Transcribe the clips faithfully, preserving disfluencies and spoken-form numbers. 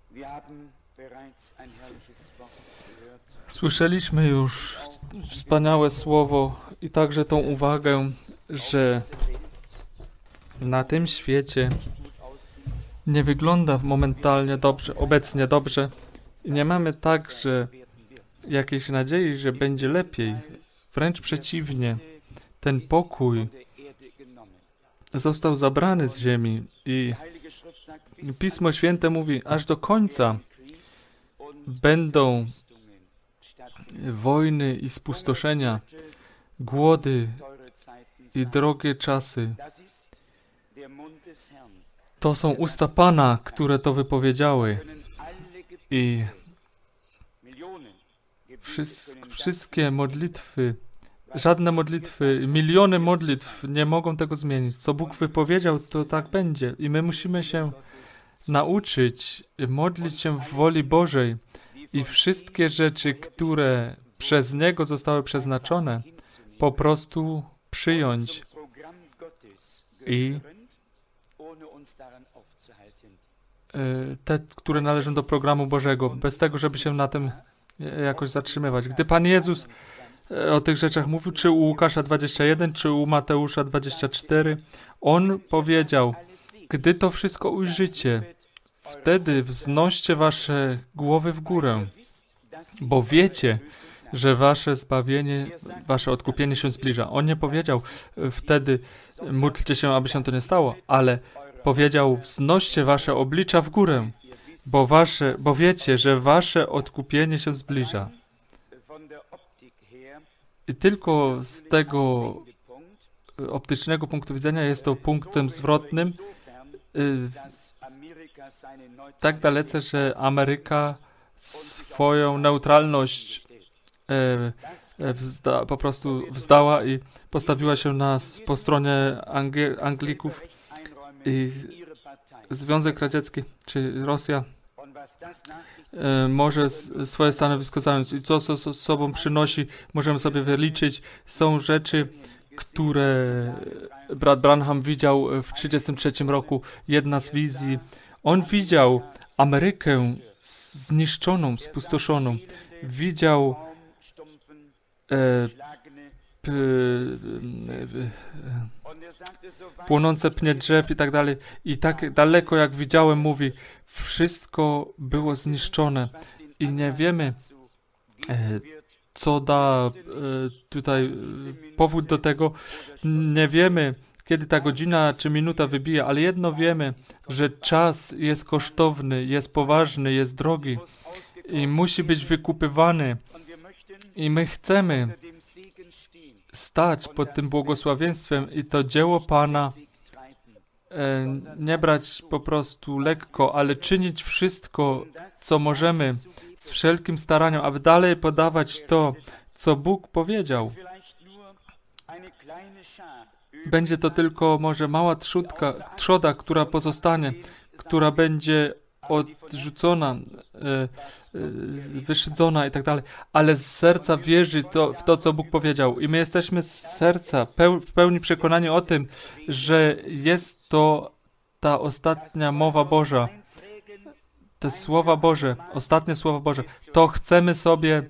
Słyszeliśmy już wspaniałe słowo i także tą uwagę, że na tym świecie nie wygląda momentalnie dobrze, obecnie dobrze i nie mamy także jakiejś nadziei, że będzie lepiej. Wręcz przeciwnie, ten pokój został zabrany z ziemi i Pismo Święte mówi, aż do końca będą wojny i spustoszenia, głody i drogie czasy. To są usta Pana, które to wypowiedziały. I wszyst- wszystkie modlitwy, żadne modlitwy, miliony modlitw nie mogą tego zmienić. Co Bóg wypowiedział, to tak będzie. I my musimy się nauczyć modlić się w woli Bożej i wszystkie rzeczy, które przez Niego zostały przeznaczone, po prostu przyjąć i te, które należą do programu Bożego, bez tego, żeby się na tym jakoś zatrzymywać. Gdy Pan Jezus o tych rzeczach mówił, czy u Łukasza dwadzieścia jeden, czy u Mateusza dwadzieścia cztery, On powiedział, gdy to wszystko ujrzycie, wtedy wznoście wasze głowy w górę, bo wiecie, że wasze zbawienie, wasze odkupienie się zbliża. On nie powiedział wtedy, módlcie się, aby się to nie stało, ale powiedział, wznoście wasze oblicza w górę, bo, wasze, bo wiecie, że wasze odkupienie się zbliża. I tylko z tego optycznego punktu widzenia jest to punktem zwrotnym, tak dalece, że Ameryka swoją neutralność e, wzda, po prostu wzdała i postawiła się na, po stronie Angi- Anglików i Związek Radziecki, czy Rosja e, może s- swoje stanowisko zająć. I to, co z sobą przynosi, możemy sobie wyliczyć, są rzeczy, które brat Branham widział w tysiąc dziewięćset trzydziestym trzecim roku. Jedna z wizji. On widział Amerykę zniszczoną, spustoszoną. Widział e, p, e, płonące pnie drzew i tak dalej. I tak daleko jak widziałem, mówi, wszystko było zniszczone. I nie wiemy, e, co da e, tutaj e, powód do tego. Nie wiemy, kiedy ta godzina czy minuta wybije, ale jedno wiemy, że czas jest kosztowny, jest poważny, jest drogi i musi być wykupywany. I my chcemy stać pod tym błogosławieństwem i to dzieło Pana e, nie brać po prostu lekko, ale czynić wszystko, co możemy z wszelkim staraniem, aby dalej podawać to, co Bóg powiedział. Będzie to tylko może mała trzódka, trzoda, która pozostanie, która będzie odrzucona, e, e, wyszydzona i tak dalej, ale z serca wierzy to, w to, co Bóg powiedział. I my jesteśmy z serca peł, w pełni przekonani o tym, że jest to ta ostatnia mowa Boża, te słowa Boże, ostatnie słowa Boże. To chcemy sobie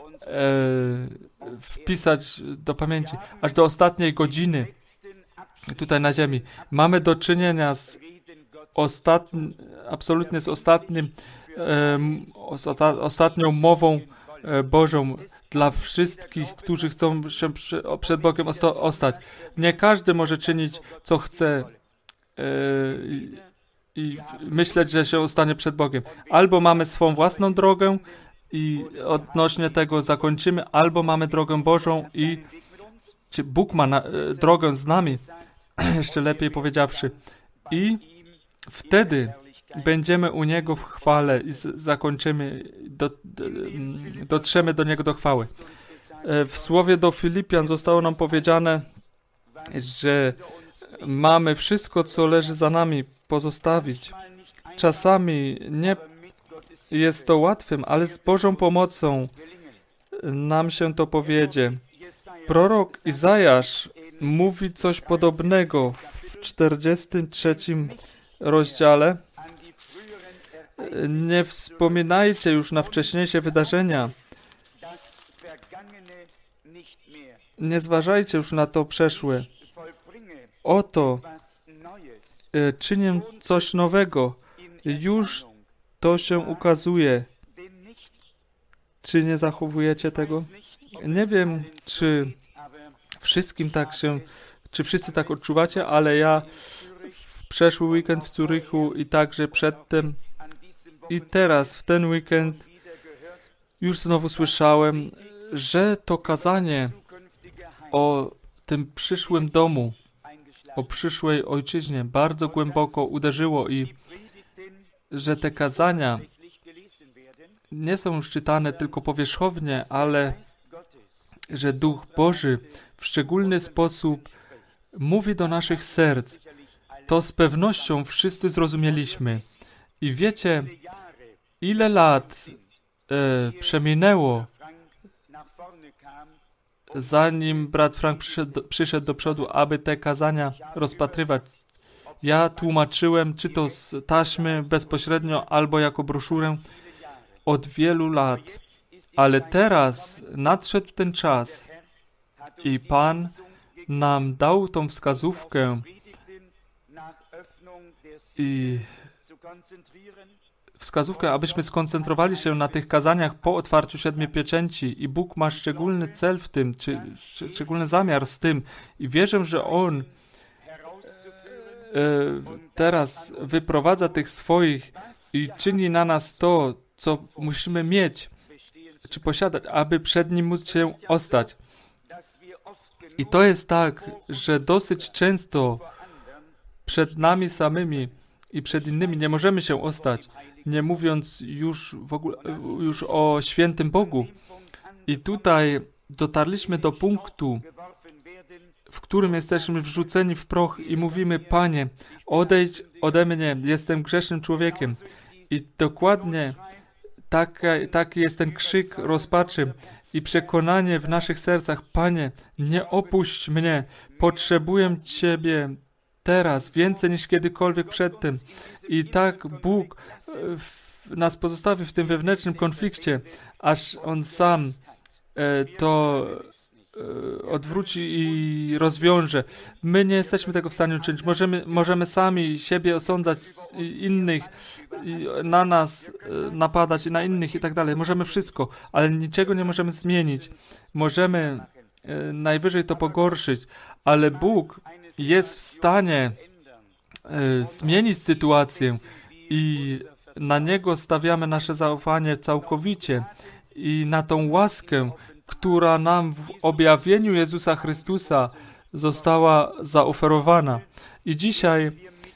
e, wpisać do pamięci, aż do ostatniej godziny tutaj na ziemi. Mamy do czynienia z ostatnim, absolutnie z ostatnim, e, osta, ostatnią mową e, Bożą dla wszystkich, którzy chcą się przy, przed Bogiem osta, ostać. Nie każdy może czynić, co chce e, i, i myśleć, że się ostanie przed Bogiem. Albo mamy swą własną drogę i odnośnie tego zakończymy, albo mamy drogę Bożą i czy Bóg ma na, e, drogę z nami, jeszcze lepiej powiedziawszy. I wtedy będziemy u Niego w chwale i z, zakończymy, do, do, dotrzemy do Niego do chwały. E, w słowie do Filipian zostało nam powiedziane, że mamy wszystko, co leży za nami, pozostawić. Czasami nie jest to łatwym, ale z Bożą pomocą nam się to powiedzie. Prorok Izajasz mówi coś podobnego w czterdziestym trzecim rozdziale Nie wspominajcie już na wcześniejsze wydarzenia. Nie zważajcie już na to przeszłe. Oto e, czynię coś nowego. Już to się ukazuje. Czy nie zachowujecie tego? Nie wiem, czy wszystkim tak się, czy wszyscy tak odczuwacie, ale ja w przeszły weekend w Zurychu i także przedtem i teraz w ten weekend już znowu słyszałem, że to kazanie o tym przyszłym domu, o przyszłej ojczyźnie bardzo głęboko uderzyło i że te kazania nie są już czytane tylko powierzchownie, ale że Duch Boży w szczególny sposób mówi do naszych serc. To z pewnością wszyscy zrozumieliśmy. I wiecie, ile lat e, przeminęło, zanim brat Frank przyszedł do, przyszedł do przodu, aby te kazania rozpatrywać. Ja tłumaczyłem, czy to z taśmy bezpośrednio, albo jako broszurę od wielu lat. Ale teraz nadszedł ten czas i Pan nam dał tą wskazówkę i wskazówkę, abyśmy skoncentrowali się na tych kazaniach po otwarciu siedmiu pieczęci i Bóg ma szczególny cel w tym, czy, czy szczególny zamiar z tym i wierzę, że On e, teraz wyprowadza tych swoich i czyni na nas to, co musimy mieć, czy posiadać, aby przed Nim móc się ostać. I to jest tak, że dosyć często przed nami samymi i przed innymi nie możemy się ostać, nie mówiąc już w ogóle już o świętym Bogu. I tutaj dotarliśmy do punktu, w którym jesteśmy wrzuceni w proch i mówimy: Panie, odejdź ode mnie, jestem grzesznym człowiekiem. I dokładnie taki, taki jest ten krzyk rozpaczy i przekonanie w naszych sercach: Panie, nie opuść mnie, potrzebuję Ciebie teraz, więcej niż kiedykolwiek przedtem. I tak Bóg nas pozostawi w tym wewnętrznym konflikcie, aż On sam e, to e, odwróci i rozwiąże. My nie jesteśmy tego w stanie uczynić. Możemy, możemy sami siebie osądzać, innych, i na nas e, napadać i na innych i tak dalej. Możemy wszystko, ale niczego nie możemy zmienić. Możemy e, najwyżej to pogorszyć, ale Bóg jest w stanie e, zmienić sytuację i na Niego stawiamy nasze zaufanie całkowicie i na tą łaskę, która nam w objawieniu Jezusa Chrystusa została zaoferowana. I dzisiaj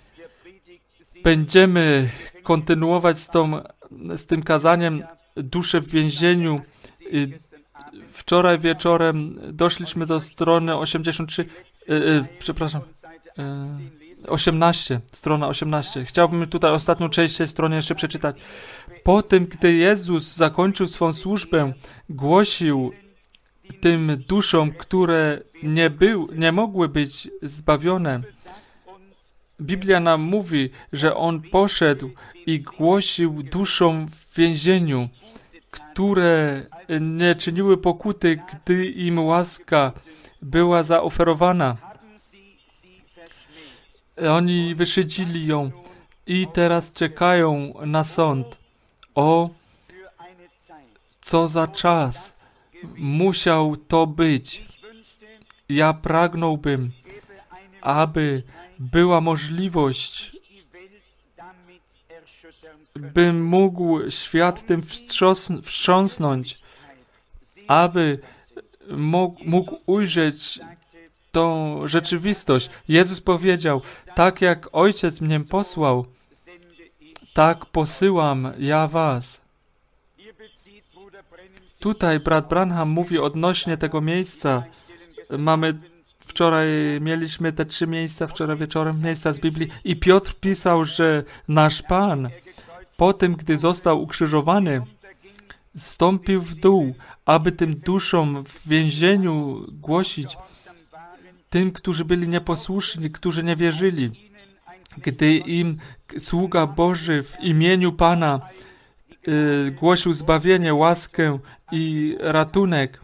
będziemy kontynuować z, tą, z tym kazaniem Dusze w więzieniu. I wczoraj wieczorem doszliśmy do strony osiemdziesiąt trzy, e, e, przepraszam, e, osiemnaście, strona osiemnaście. Chciałbym tutaj ostatnią część tej strony jeszcze przeczytać. Po tym, gdy Jezus zakończył swą służbę, głosił tym duszom, które nie, był, nie mogły być zbawione. Biblia nam mówi, że On poszedł i głosił duszom w więzieniu, które nie czyniły pokuty, gdy im łaska była zaoferowana. Oni wyszydzili ją i teraz czekają na sąd. O, co za czas musiał to być. Ja pragnąłbym, aby była możliwość, bym mógł świat tym wstrząs- wstrząsnąć, aby mógł, mógł ujrzeć tą rzeczywistość. Jezus powiedział: tak jak Ojciec mnie posłał, tak posyłam ja was. Tutaj brat Branham mówi odnośnie tego miejsca. Mamy, wczoraj mieliśmy te trzy miejsca, wczoraj wieczorem miejsca z Biblii i Piotr pisał, że nasz Pan po tym, gdy został ukrzyżowany, zstąpił w dół, aby tym duszom w więzieniu głosić, tym, którzy byli nieposłuszni, którzy nie wierzyli, gdy im sługa Boży w imieniu Pana y, głosił zbawienie, łaskę i ratunek.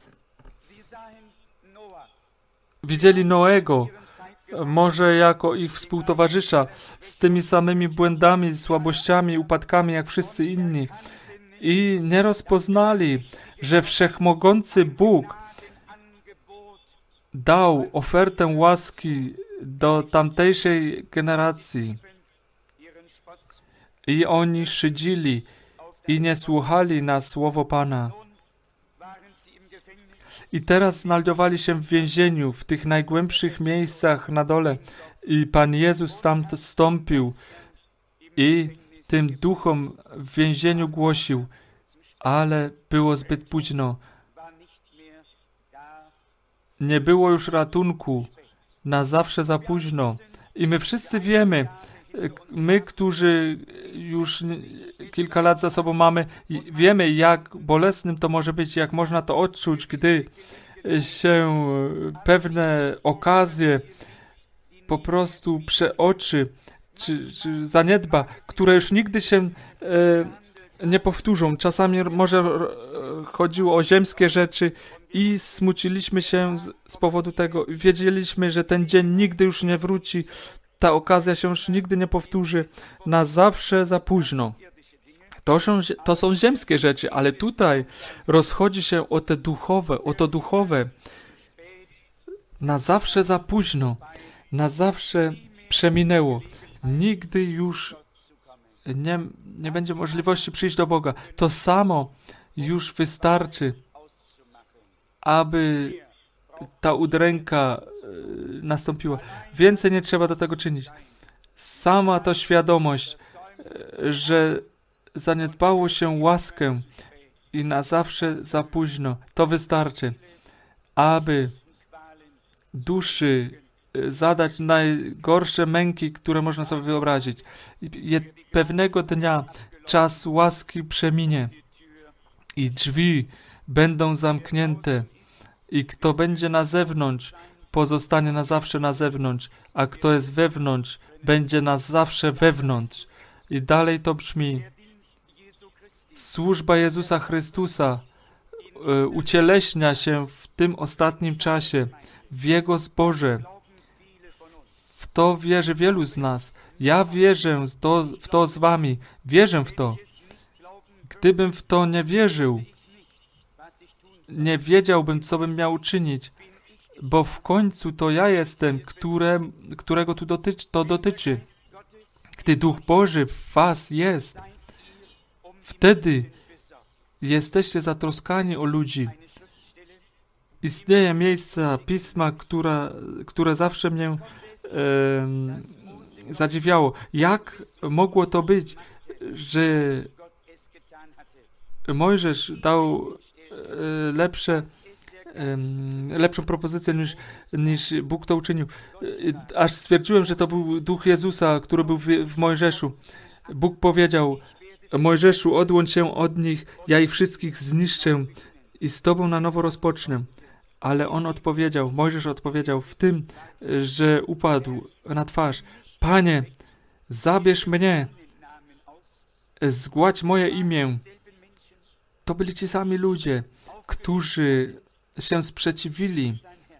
Widzieli Noego, może jako ich współtowarzysza, z tymi samymi błędami, słabościami, upadkami, jak wszyscy inni. I nie rozpoznali, że wszechmogący Bóg dał ofertę łaski do tamtejszej generacji. I oni szydzili i nie słuchali na słowo Pana. I teraz znajdowali się w więzieniu, w tych najgłębszych miejscach na dole. I Pan Jezus tam wstąpił i tym duchom w więzieniu głosił, ale było zbyt późno. Nie było już ratunku, na zawsze za późno. I my wszyscy wiemy, my, którzy już kilka lat za sobą mamy, wiemy, jak bolesnym to może być, jak można to odczuć, gdy się pewne okazje po prostu przeoczy, czy, czy zaniedba, które już nigdy się e, nie powtórzą. Czasami może chodziło o ziemskie rzeczy i smuciliśmy się z, z powodu tego. Wiedzieliśmy, że ten dzień nigdy już nie wróci, ta okazja się już nigdy nie powtórzy, na zawsze za późno. To są, to są ziemskie rzeczy, ale tutaj rozchodzi się o te duchowe, o to duchowe. Na zawsze za późno, na zawsze przeminęło. Nigdy już nie, nie będzie możliwości przyjść do Boga. To samo już wystarczy, aby ta udręka y, nastąpiła. Więcej nie trzeba do tego czynić. Sama to świadomość, y, że zaniedbało się łaskę i na zawsze za późno. To wystarczy, aby duszy y, zadać najgorsze męki, które można sobie wyobrazić. I pewnego dnia czas łaski przeminie i drzwi będą zamknięte. I kto będzie na zewnątrz, pozostanie na zawsze na zewnątrz, a kto jest wewnątrz, będzie na zawsze wewnątrz. I dalej to brzmi: służba Jezusa Chrystusa y, ucieleśnia się w tym ostatnim czasie, w Jego zborze. W to wierzy wielu z nas. Ja wierzę w to, w to z wami. Wierzę w to. Gdybym w to nie wierzył, nie wiedziałbym, co bym miał czynić, bo w końcu to ja jestem, które, którego tu dotyczy, to dotyczy. Gdy Duch Boży w was jest, wtedy jesteście zatroskani o ludzi. Istnieje miejsca Pisma, która, które zawsze mnie e, zadziwiało. Jak mogło to być, że Mojżesz dał lepsze, lepszą propozycję niż, niż Bóg to uczynił. Aż stwierdziłem, że to był Duch Jezusa, który był w, w Mojżeszu. Bóg powiedział: Mojżeszu, odłącz się od nich, ja ich wszystkich zniszczę i z tobą na nowo rozpocznę. Ale on odpowiedział, Mojżesz odpowiedział w tym, że upadł na twarz: Panie, zabierz mnie, zgładź moje imię. To byli ci sami ludzie, którzy się sprzeciwili,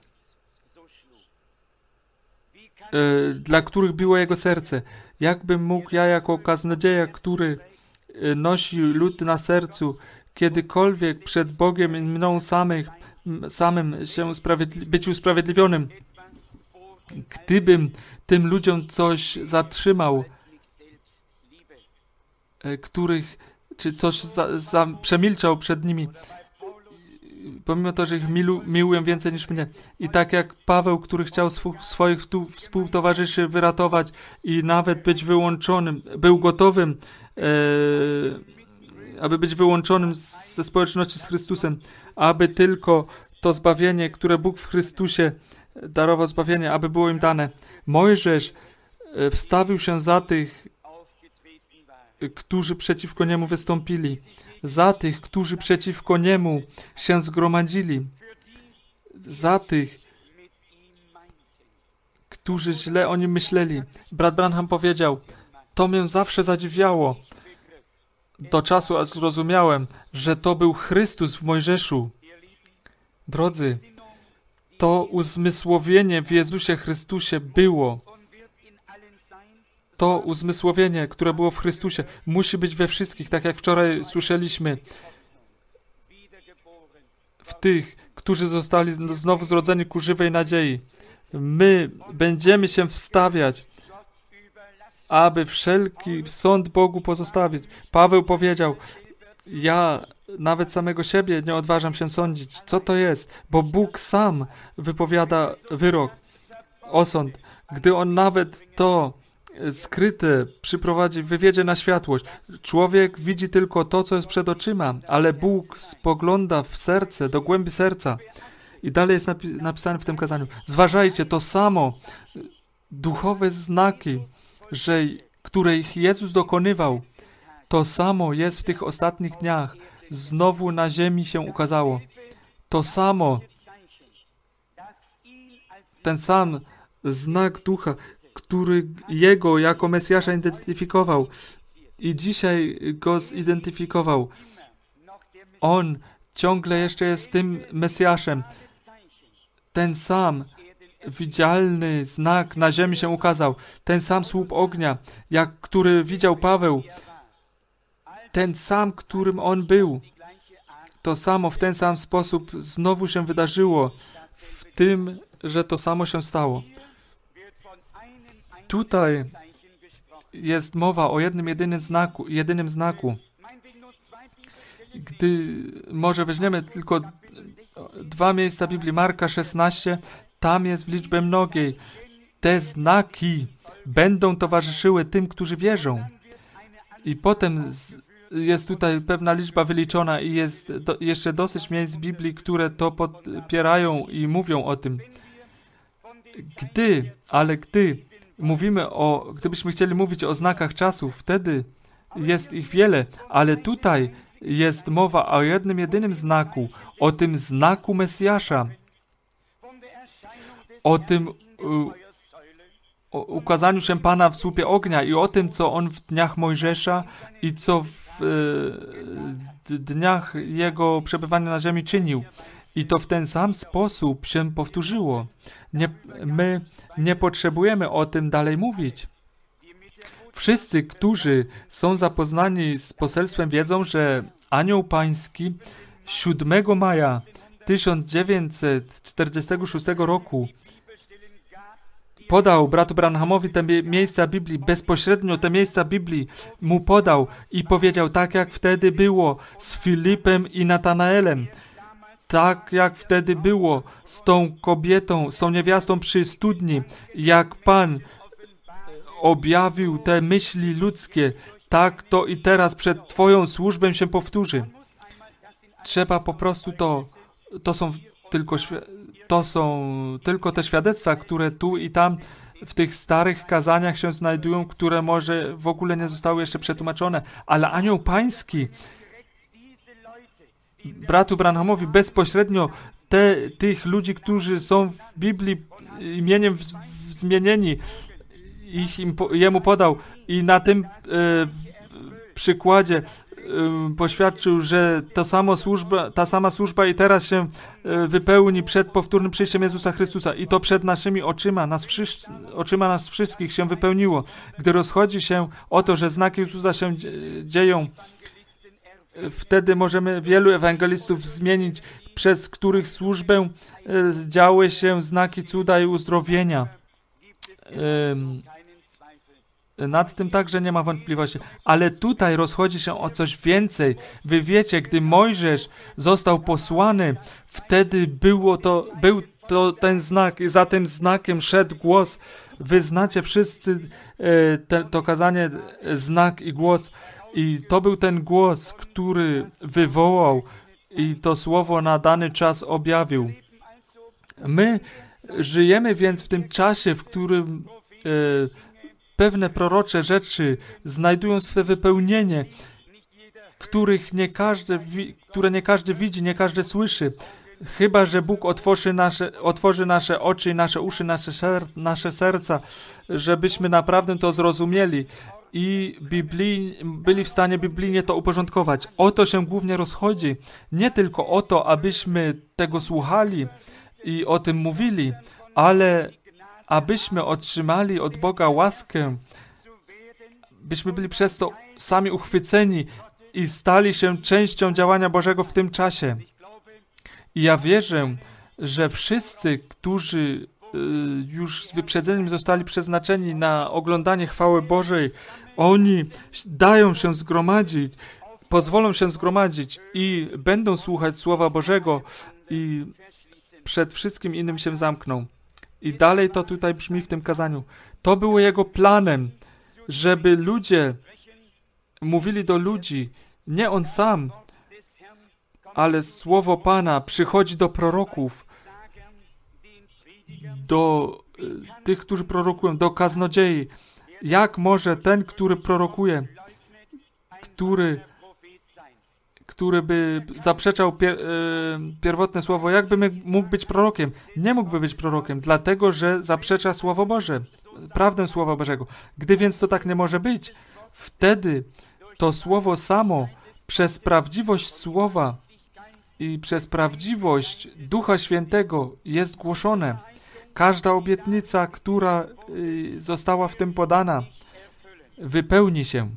e, dla których biło jego serce. Jakbym mógł ja jako kaznodzieja, który nosi lud na sercu, kiedykolwiek przed Bogiem i mną samych, samym się usprawiedli- być usprawiedliwionym, gdybym tym ludziom coś zatrzymał, e, których czy coś za, za, przemilczał przed nimi, pomimo to, że ich milu, miłuję więcej niż mnie. I tak jak Paweł, który chciał swu, swoich tu, współtowarzyszy wyratować i nawet być wyłączonym, był gotowym, e, aby być wyłączonym z, ze społeczności z Chrystusem, aby tylko to zbawienie, które Bóg w Chrystusie darował zbawienie, aby było im dane. Mojżesz e, wstawił się za tych, którzy przeciwko niemu wystąpili, za tych, którzy przeciwko niemu się zgromadzili, za tych, którzy źle o nim myśleli. Brat Branham powiedział, to mnie zawsze zadziwiało. Do czasu, aż zrozumiałem, że to był Chrystus w Mojżeszu. Drodzy, to uzmysłowienie w Jezusie Chrystusie było. To uzmysłowienie, które było w Chrystusie, musi być we wszystkich, tak jak wczoraj słyszeliśmy. W tych, którzy zostali znowu zrodzeni ku żywej nadziei. My będziemy się wstawiać, aby wszelki sąd Bogu pozostawić. Paweł powiedział, ja nawet samego siebie nie odważam się sądzić. Co to jest? Bo Bóg sam wypowiada wyrok, osąd. Gdy On nawet to skryte przyprowadzi, wywiedzie na światłość. Człowiek widzi tylko to, co jest przed oczyma, ale Bóg spogląda w serce, do głębi serca. I dalej jest napi- napisane w tym kazaniu. Zważajcie, to samo duchowe znaki, że, których Jezus dokonywał, to samo jest w tych ostatnich dniach. Znowu na ziemi się ukazało. To samo, ten sam znak ducha, który Jego jako Mesjasza identyfikował i dzisiaj Go zidentyfikował. On ciągle jeszcze jest tym Mesjaszem. Ten sam widzialny znak na ziemi się ukazał. Ten sam słup ognia, jak który widział Paweł. Ten sam, którym on był. To samo w ten sam sposób znowu się wydarzyło. W tym, że to samo się stało. Tutaj jest mowa o jednym jedynym znaku, jedynym znaku. Gdy może weźmiemy tylko dwa miejsca Biblii, Marka szesnaście, tam jest w liczbie mnogiej. Te znaki będą towarzyszyły tym, którzy wierzą. I potem z, jest tutaj pewna liczba wyliczona i jest do, jeszcze dosyć miejsc w Biblii, które to podpierają i mówią o tym. Gdy, ale gdy mówimy o, gdybyśmy chcieli mówić o znakach czasu, wtedy jest ich wiele, ale tutaj jest mowa o jednym, jedynym znaku, o tym znaku Mesjasza, o tym u, o ukazaniu się Pana w słupie ognia i o tym, co On w dniach Mojżesza i co w e, dniach Jego przebywania na ziemi czynił. I to w ten sam sposób się powtórzyło. Nie, my nie potrzebujemy o tym dalej mówić. Wszyscy, którzy są zapoznani z poselstwem, wiedzą, że Anioł Pański siódmego maja tysiąc dziewięćset czterdziestego szóstego roku podał bratu Branhamowi te miejsca Biblii, bezpośrednio te miejsca Biblii mu podał i powiedział, tak jak wtedy było z Filipem i Natanaelem, tak jak wtedy było z tą kobietą, z tą niewiastą przy studni, jak Pan objawił te myśli ludzkie, tak to i teraz przed Twoją służbą się powtórzy. Trzeba po prostu to, to są tylko, to są tylko te świadectwa, które tu i tam w tych starych kazaniach się znajdują, które może w ogóle nie zostały jeszcze przetłumaczone, ale Anioł Pański bratu Branhamowi bezpośrednio te, tych ludzi, którzy są w Biblii imieniem w, w zmienieni, ich im, jemu podał i na tym e, przykładzie e, poświadczył, że ta sama służba, ta sama służba i teraz się e, wypełni przed powtórnym przyjściem Jezusa Chrystusa i to przed naszymi oczyma, nas wszyscy, oczyma nas wszystkich się wypełniło. Gdy rozchodzi się o to, że znaki Jezusa się dzieją, wtedy możemy wielu ewangelistów zmienić, przez których służbę e, działy się znaki cuda i uzdrowienia. E, nad tym także nie ma wątpliwości. Ale tutaj rozchodzi się o coś więcej. Wy wiecie, gdy Mojżesz został posłany, wtedy było to, był to ten znak i za tym znakiem szedł głos. Wy znacie wszyscy e, te, to kazanie, znak i głos. I to był ten głos, który wywołał i to słowo na dany czas objawił. My żyjemy więc w tym czasie, w którym e, pewne prorocze rzeczy znajdują swe wypełnienie, których nie każdy wi- które nie każdy widzi, nie każdy słyszy. Chyba że Bóg otworzy nasze, otworzy nasze oczy, nasze uszy, nasze, ser, nasze serca, żebyśmy naprawdę to zrozumieli i Biblii, byli w stanie biblijnie to uporządkować. O to się głównie rozchodzi. Nie tylko o to, abyśmy tego słuchali i o tym mówili, ale abyśmy otrzymali od Boga łaskę, byśmy byli przez to sami uchwyceni i stali się częścią działania Bożego w tym czasie. I ja wierzę, że wszyscy, którzy y, już z wyprzedzeniem zostali przeznaczeni na oglądanie chwały Bożej, oni dają się zgromadzić, pozwolą się zgromadzić i będą słuchać Słowa Bożego i przed wszystkim innym się zamkną. I dalej to tutaj brzmi w tym kazaniu. To było Jego planem, żeby ludzie mówili do ludzi, nie On sam, ale Słowo Pana przychodzi do proroków, do y, tych, którzy prorokują, do kaznodziei. Jak może ten, który prorokuje, który, który by zaprzeczał pier, y, pierwotne słowo, jakby mógł być prorokiem? Nie mógłby być prorokiem, dlatego, że zaprzecza Słowo Boże, prawdę Słowa Bożego. Gdy więc to tak nie może być, wtedy to Słowo samo przez prawdziwość Słowa i przez prawdziwość Ducha Świętego jest głoszone. Każda obietnica, która y, została w tym podana, wypełni się.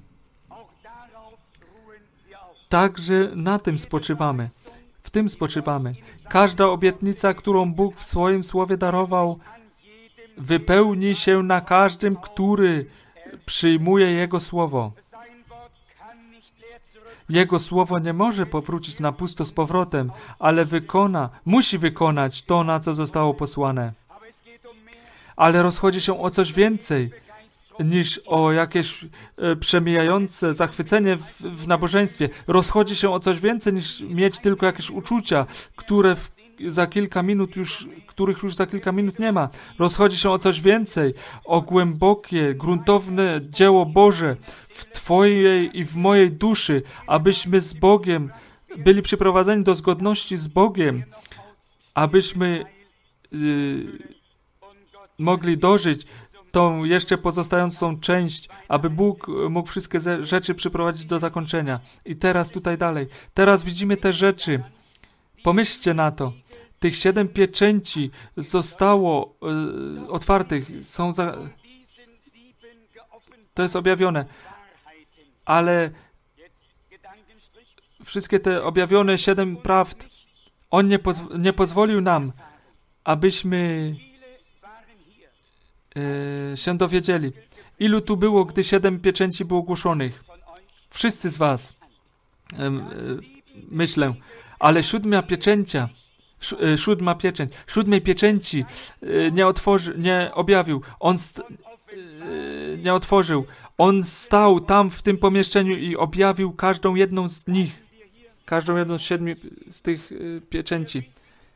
Także na tym spoczywamy. W tym spoczywamy. Każda obietnica, którą Bóg w swoim Słowie darował, wypełni się na każdym, który przyjmuje Jego Słowo. Jego Słowo nie może powrócić na pusto z powrotem, ale wykona, musi wykonać to, na co zostało posłane. Ale rozchodzi się o coś więcej niż o jakieś e, przemijające zachwycenie w, w nabożeństwie. Rozchodzi się o coś więcej niż mieć tylko jakieś uczucia, które w, za kilka minut już, których już za kilka minut nie ma. Rozchodzi się o coś więcej, o głębokie, gruntowne dzieło Boże w Twojej i w mojej duszy, abyśmy z Bogiem byli przyprowadzeni do zgodności z Bogiem, abyśmy yy, mogli dożyć tą jeszcze pozostającą część, aby Bóg mógł wszystkie rzeczy przyprowadzić do zakończenia. I teraz tutaj dalej. Teraz widzimy te rzeczy. Pomyślcie na to. Tych siedem pieczęci zostało y, otwartych. Są za... To jest objawione. Ale wszystkie te objawione siedem prawd, On nie, pozw- nie pozwolił nam, abyśmy y, się dowiedzieli. Ilu tu było, gdy siedem pieczęci było ogłoszonych? Wszyscy z was. Y, y, myślę. Ale siódma pieczęcia, siódma pieczęć, siódmej pieczęci nie otworzy, nie objawił. On st- nie otworzył. On stał tam w tym pomieszczeniu i objawił każdą jedną z nich. Każdą jedną z siedmiu z tych pieczęci.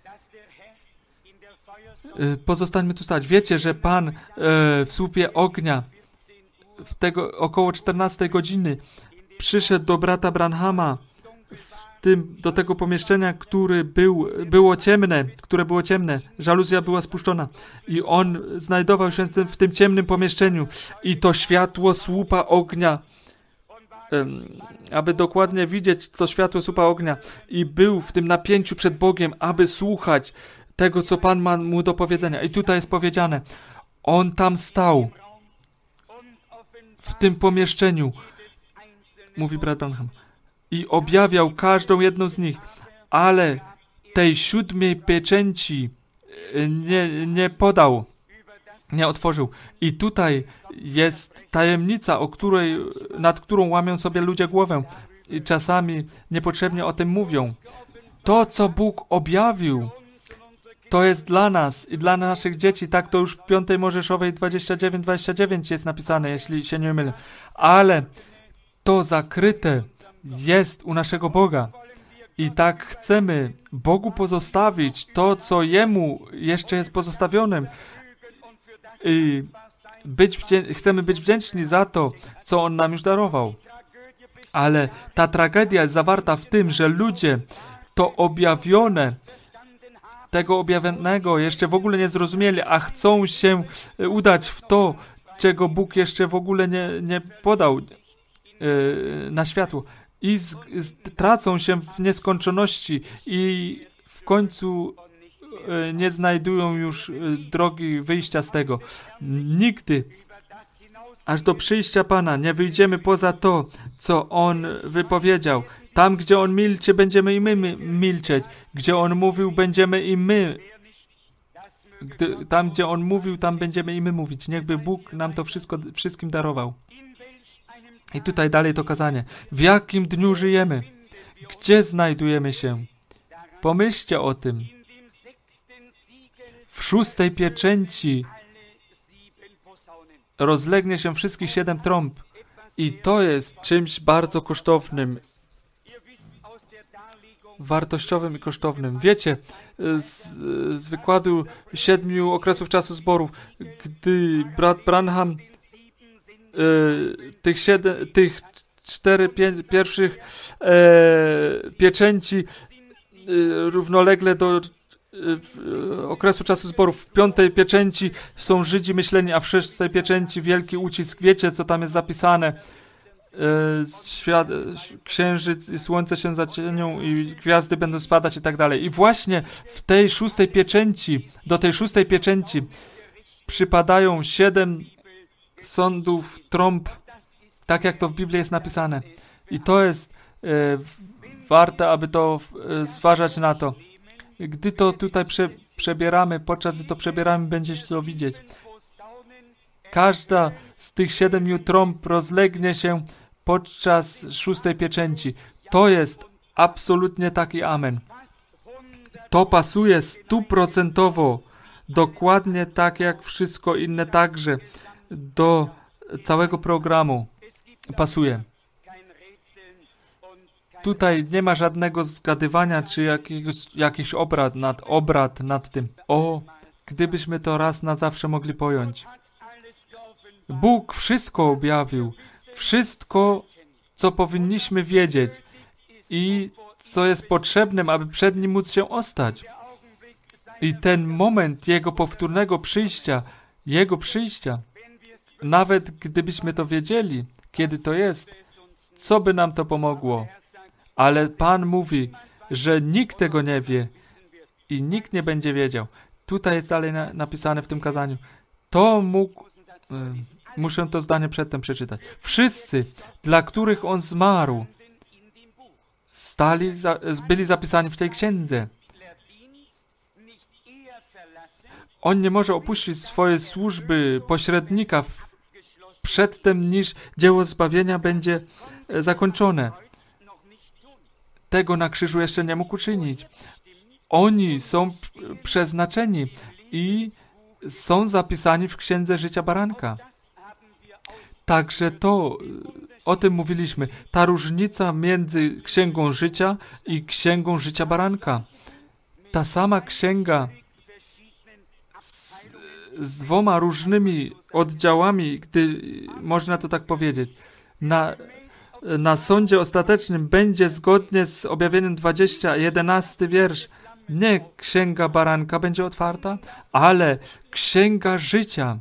Pozostańmy tu stać. Wiecie, że Pan w słupie ognia w tego około czternastej godziny przyszedł do brata Branhama w tym, do tego pomieszczenia, który był, było ciemne, które było ciemne. Żaluzja była spuszczona. I on znajdował się w tym, w tym ciemnym pomieszczeniu. I to światło słupa ognia, um, aby dokładnie widzieć to światło słupa ognia. I był w tym napięciu przed Bogiem, aby słuchać tego, co Pan ma mu do powiedzenia. I tutaj jest powiedziane, on tam stał w tym pomieszczeniu, mówi brat Branham, i objawiał każdą jedną z nich, ale tej siódmej pieczęci nie, nie podał, nie otworzył. I tutaj jest tajemnica, o której, nad którą łamią sobie ludzie głowę i czasami niepotrzebnie o tym mówią. To, co Bóg objawił, to jest dla nas i dla naszych dzieci. Tak to już w piątej Mojżeszowej dwadzieścia dziewięć dwadzieścia dziewięć jest napisane, jeśli się nie mylę. Ale to zakryte jest u naszego Boga. I tak chcemy Bogu pozostawić to, co Jemu jeszcze jest pozostawionym. I być wdzię- chcemy być wdzięczni za to, co On nam już darował. Ale ta tragedia jest zawarta w tym, że ludzie to objawione tego objawionego jeszcze w ogóle nie zrozumieli, a chcą się udać w to, czego Bóg jeszcze w ogóle nie, nie podał yy, na światło. I z, z, tracą się w nieskończoności i w końcu yy, nie znajdują już yy, drogi wyjścia z tego. Nigdy, aż do przyjścia Pana, nie wyjdziemy poza to, co On wypowiedział. Tam, gdzie On milczy, będziemy i my milczeć. Gdzie On mówił, będziemy i my. Gdy, tam, gdzie On mówił, tam będziemy i my mówić. Niechby Bóg nam to wszystko, wszystkim darował. I tutaj dalej to kazanie. W jakim dniu żyjemy? Gdzie znajdujemy się? Pomyślcie o tym. W szóstej pieczęci rozlegnie się wszystkich siedem trąb. I to jest czymś bardzo kosztownym. Wartościowym i kosztownym. Wiecie, z, z wykładu siedmiu okresów czasu zborów, gdy brat Branham y, tych, siedem, tych cztery pię, pierwszych e, pieczęci y, równolegle do y, okresu czasu zborów, w piątej pieczęci są Żydzi myśleni, a w szóstej pieczęci wielki ucisk. Wiecie, co tam jest zapisane? Świat, księżyc i słońce się zacienią i gwiazdy będą spadać i tak dalej. I właśnie w tej szóstej pieczęci, do tej szóstej pieczęci przypadają siedem sądów trąb, tak jak to w Biblii jest napisane. I to jest e, warte, aby to e, zważać na to. Gdy to tutaj prze, przebieramy, podczas gdy to przebieramy, będziecie to widzieć. Każda z tych siedmiu trąb rozlegnie się podczas szóstej pieczęci. To jest absolutnie taki amen. To pasuje stuprocentowo, dokładnie tak jak wszystko inne także, do całego programu. Pasuje. Tutaj nie ma żadnego zgadywania, czy jakiegoś, jakiś obrad nad, obrad nad tym. O, gdybyśmy to raz na zawsze mogli pojąć. Bóg wszystko objawił. Wszystko, co powinniśmy wiedzieć i co jest potrzebnym, aby przed Nim móc się ostać. I ten moment Jego powtórnego przyjścia, Jego przyjścia, nawet gdybyśmy to wiedzieli, kiedy to jest, co by nam to pomogło? Ale Pan mówi, że nikt tego nie wie i nikt nie będzie wiedział. Tutaj jest dalej na, napisane w tym kazaniu. To mógł... Y, muszę to zdanie przedtem przeczytać. Wszyscy, dla których On zmarł, stali, za, byli zapisani w tej księdze. On nie może opuścić swojej służby pośrednika w, przedtem, niż dzieło zbawienia będzie zakończone. Tego na krzyżu jeszcze nie mógł uczynić. Oni są przeznaczeni i są zapisani w Księdze Życia Baranka. Także to, o tym mówiliśmy, ta różnica między Księgą Życia i Księgą Życia Baranka. Ta sama księga z, z dwoma różnymi oddziałami, gdy można to tak powiedzieć. Na, na sądzie ostatecznym będzie zgodnie z objawieniem dwudziestym, jedenasty wiersz. Nie Księga Baranka będzie otwarta, ale Księga Życia.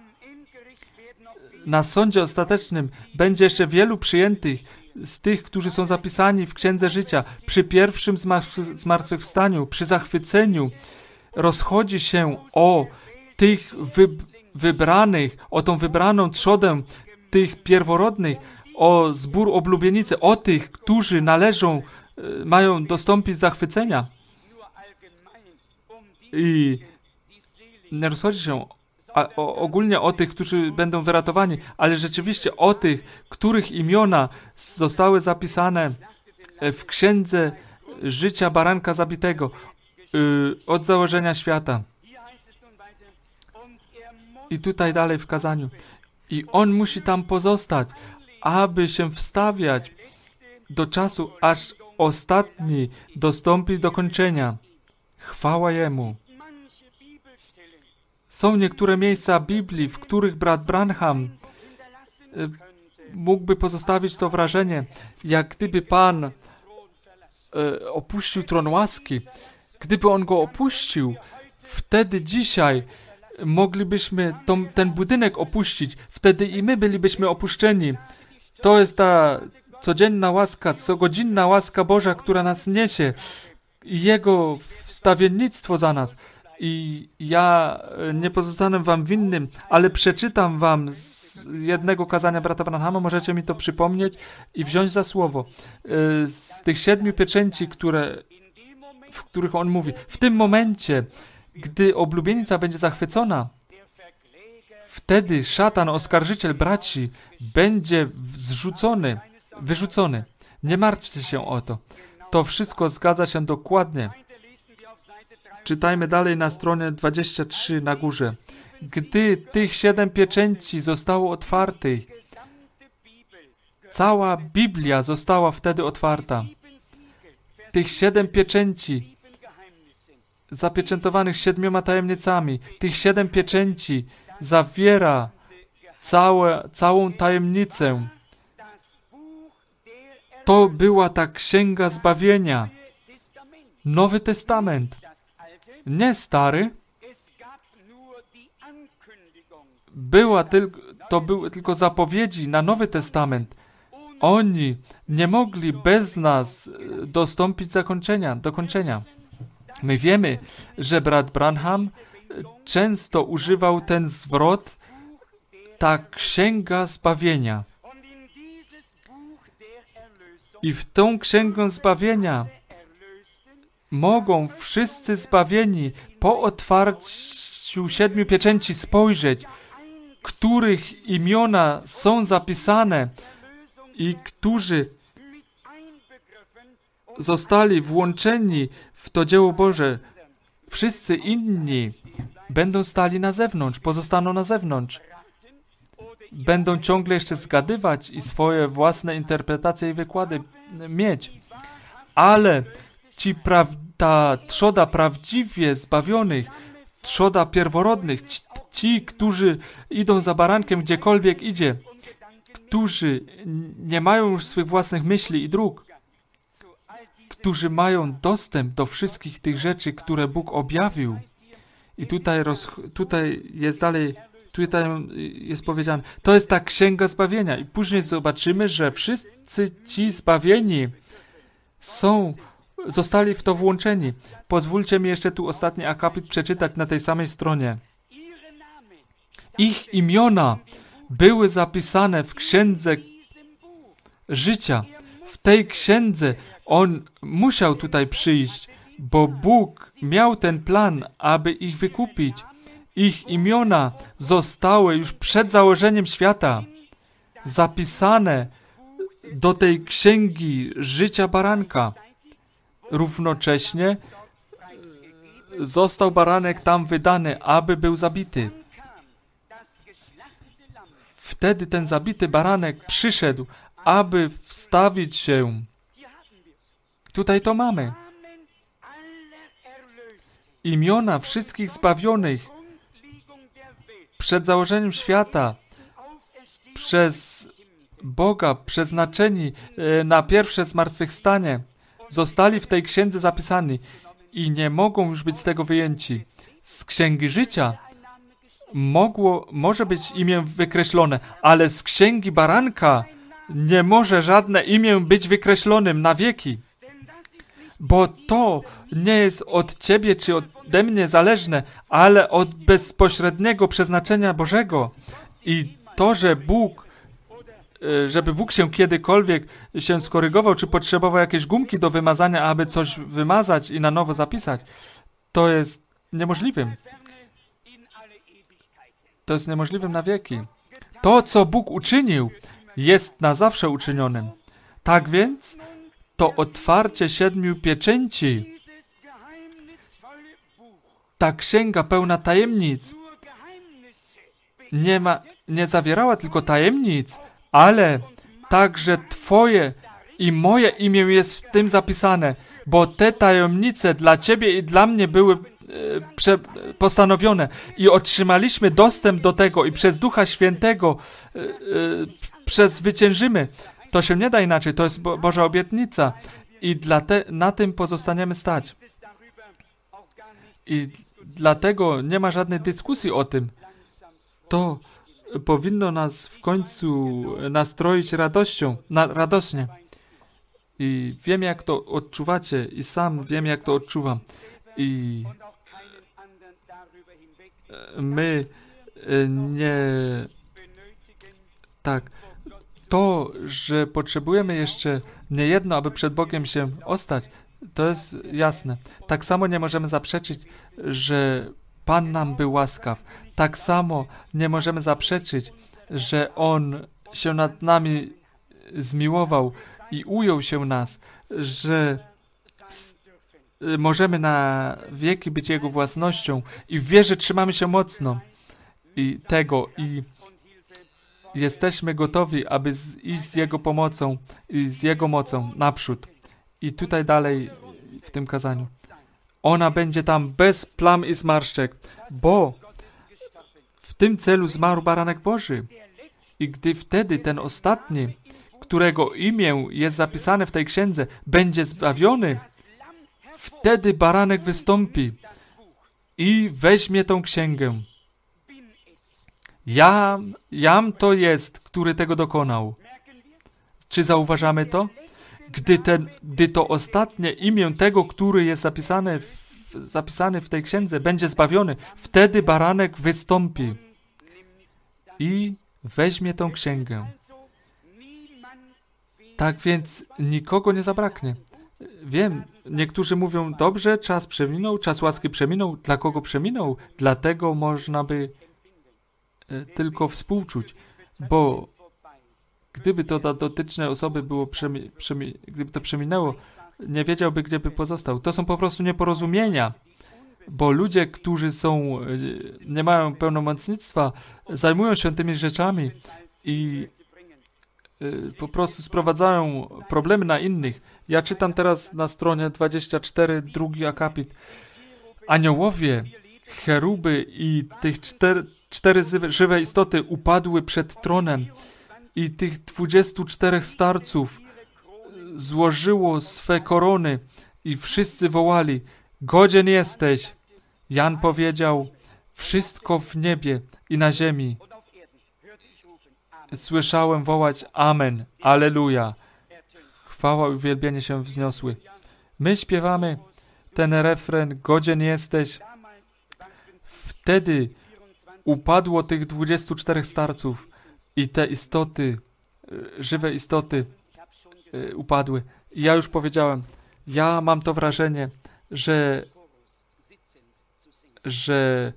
Na sądzie ostatecznym będzie jeszcze wielu przyjętych z tych, którzy są zapisani w Księdze Życia. Przy pierwszym zmartwychwstaniu, przy zachwyceniu rozchodzi się o tych wyb- wybranych, o tą wybraną trzodę tych pierworodnych, o zbór oblubienicy, o tych, którzy należą, mają dostąpić zachwycenia. I nie rozchodzi się A, o, ogólnie o tych, którzy będą wyratowani, ale rzeczywiście o tych, których imiona zostały zapisane w Księdze Życia Baranka Zabitego yy, od założenia świata. I tutaj dalej w kazaniu. I on musi tam pozostać, aby się wstawiać do czasu, aż ostatni dostąpi do kończenia. Chwała Jemu. Są niektóre miejsca Biblii, w których brat Branham y, mógłby pozostawić to wrażenie, jak gdyby Pan y, opuścił tron łaski, Gdyby on go opuścił, wtedy dzisiaj moglibyśmy tą, ten budynek opuścić. Wtedy i my bylibyśmy opuszczeni. To jest ta codzienna łaska, cogodzinna łaska Boża, która nas niesie. Jego wstawiennictwo za nas. I ja nie pozostanę wam winnym, ale przeczytam wam z jednego kazania brata Branhama, możecie mi to przypomnieć i wziąć za słowo. Z tych siedmiu pieczęci, które, w których on mówi. W tym momencie, gdy oblubienica będzie zachwycona, wtedy szatan, oskarżyciel braci, będzie zrzucony, wyrzucony. Nie martwcie się o to. To wszystko zgadza się dokładnie. Czytajmy dalej na stronie dwudziestej trzeciej na górze. Gdy tych siedem pieczęci zostało otwartych, cała Biblia została wtedy otwarta. Tych siedem pieczęci zapieczętowanych siedmioma tajemnicami, tych siedem pieczęci zawiera całe, całą tajemnicę. To była ta księga zbawienia. Nowy Testament. Nie Stary. Była tylko, to były tylko zapowiedzi na Nowy Testament. Oni nie mogli bez nas dostąpić zakończenia, dokończenia. My wiemy, że brat Branham często używał ten zwrot, ta księga zbawienia. I w tą księgę zbawienia mogą wszyscy zbawieni po otwarciu siedmiu pieczęci spojrzeć, których imiona są zapisane i którzy zostali włączeni w to dzieło Boże. Wszyscy inni będą stali na zewnątrz, pozostaną na zewnątrz. Będą ciągle jeszcze zgadywać i swoje własne interpretacje i wykłady mieć. Ale ci pra- ta trzoda prawdziwie zbawionych, trzoda pierworodnych, ci, ci, którzy idą za barankiem gdziekolwiek idzie, którzy nie mają już swych własnych myśli i dróg, którzy mają dostęp do wszystkich tych rzeczy, które Bóg objawił. I tutaj, roz, tutaj jest dalej, tutaj jest powiedziane, to jest ta księga zbawienia. I później zobaczymy, że wszyscy ci zbawieni są, zostali w to włączeni. Pozwólcie mi jeszcze tu ostatni akapit przeczytać na tej samej stronie. Ich imiona były zapisane w księdze życia. W tej księdze on musiał tutaj przyjść, bo Bóg miał ten plan, aby ich wykupić. Ich imiona zostały już przed założeniem świata zapisane do tej księgi życia baranka. Równocześnie został baranek tam wydany, aby był zabity. Wtedy ten zabity baranek przyszedł, aby wstawić się. Tutaj to mamy. Imiona wszystkich zbawionych przed założeniem świata, przez Boga przeznaczeni na pierwsze zmartwychwstanie, zostali w tej księdze zapisani i nie mogą już być z tego wyjęci. Z księgi życia mogło, może być imię wykreślone, ale z księgi baranka nie może żadne imię być wykreślonym na wieki. Bo to nie jest od ciebie czy ode mnie zależne, ale od bezpośredniego przeznaczenia Bożego. I to, że Bóg, żeby Bóg się kiedykolwiek się skorygował, czy potrzebował jakieś gumki do wymazania, aby coś wymazać i na nowo zapisać, to jest niemożliwym. To jest niemożliwym na wieki. To, co Bóg uczynił, jest na zawsze uczynionym. Tak więc to otwarcie siedmiu pieczęci, ta księga pełna tajemnic, nie, ma, nie zawierała tylko tajemnic, ale także Twoje i moje imię jest w tym zapisane, bo te tajemnice dla Ciebie i dla mnie były e, prze, postanowione i otrzymaliśmy dostęp do tego i przez Ducha Świętego e, e, przezwyciężymy. To się nie da inaczej, to jest Bo- Boża obietnica i dla te, na tym pozostaniemy stać. I dlatego nie ma żadnej dyskusji o tym. To powinno nas w końcu nastroić radością, na, radośnie. I wiem, jak to odczuwacie, i sam wiem, jak to odczuwam. I my nie... Tak. To, że potrzebujemy jeszcze nie jedno, aby przed Bogiem się ostać, to jest jasne. Tak samo nie możemy zaprzeczyć, że Pan nam był łaskaw. Tak samo nie możemy zaprzeczyć, że On się nad nami zmiłował i ujął się nas, że możemy na wieki być Jego własnością i w wierze trzymamy się mocno i tego i jesteśmy gotowi, aby z, iść z Jego pomocą i z Jego mocą naprzód. I tutaj dalej w tym kazaniu. Ona będzie tam bez plam i zmarszczek, bo w tym celu zmarł Baranek Boży. I gdy wtedy ten ostatni, którego imię jest zapisane w tej księdze, będzie zbawiony, wtedy Baranek wystąpi i weźmie tą księgę. Ja, jam to jest, który tego dokonał. Czy zauważamy to? Gdy, ten, gdy to ostatnie imię tego, który jest zapisane w, zapisany w tej księdze, będzie zbawiony, wtedy Baranek wystąpi i weźmie tą księgę. Tak więc nikogo nie zabraknie. Wiem, niektórzy mówią, dobrze, czas przeminął, czas łaski przeminął. Dla kogo przeminął? Dlatego można by e, tylko współczuć, bo gdyby to dla dotycznej osoby było przemi, przemi, gdyby to przeminęło, nie wiedziałby, gdzie by pozostał. To są po prostu nieporozumienia, bo ludzie, którzy są, nie mają pełnomocnictwa, zajmują się tymi rzeczami i y, po prostu sprowadzają problemy na innych. Ja czytam teraz na stronie dwadzieścia cztery, drugi akapit. Aniołowie, cheruby i tych cztery, cztery żywe istoty upadły przed tronem i tych dwudziestu czterech starców złożyło swe korony i wszyscy wołali, godzien jesteś. Jan powiedział, wszystko w niebie i na ziemi. Słyszałem wołać Amen, Alleluja. Chwała i uwielbienie się wzniosły. My śpiewamy ten refren, godzien jesteś. Wtedy upadło tych dwudziestu czterech starców i te istoty, żywe istoty upadły. I ja już powiedziałem, ja mam to wrażenie, że że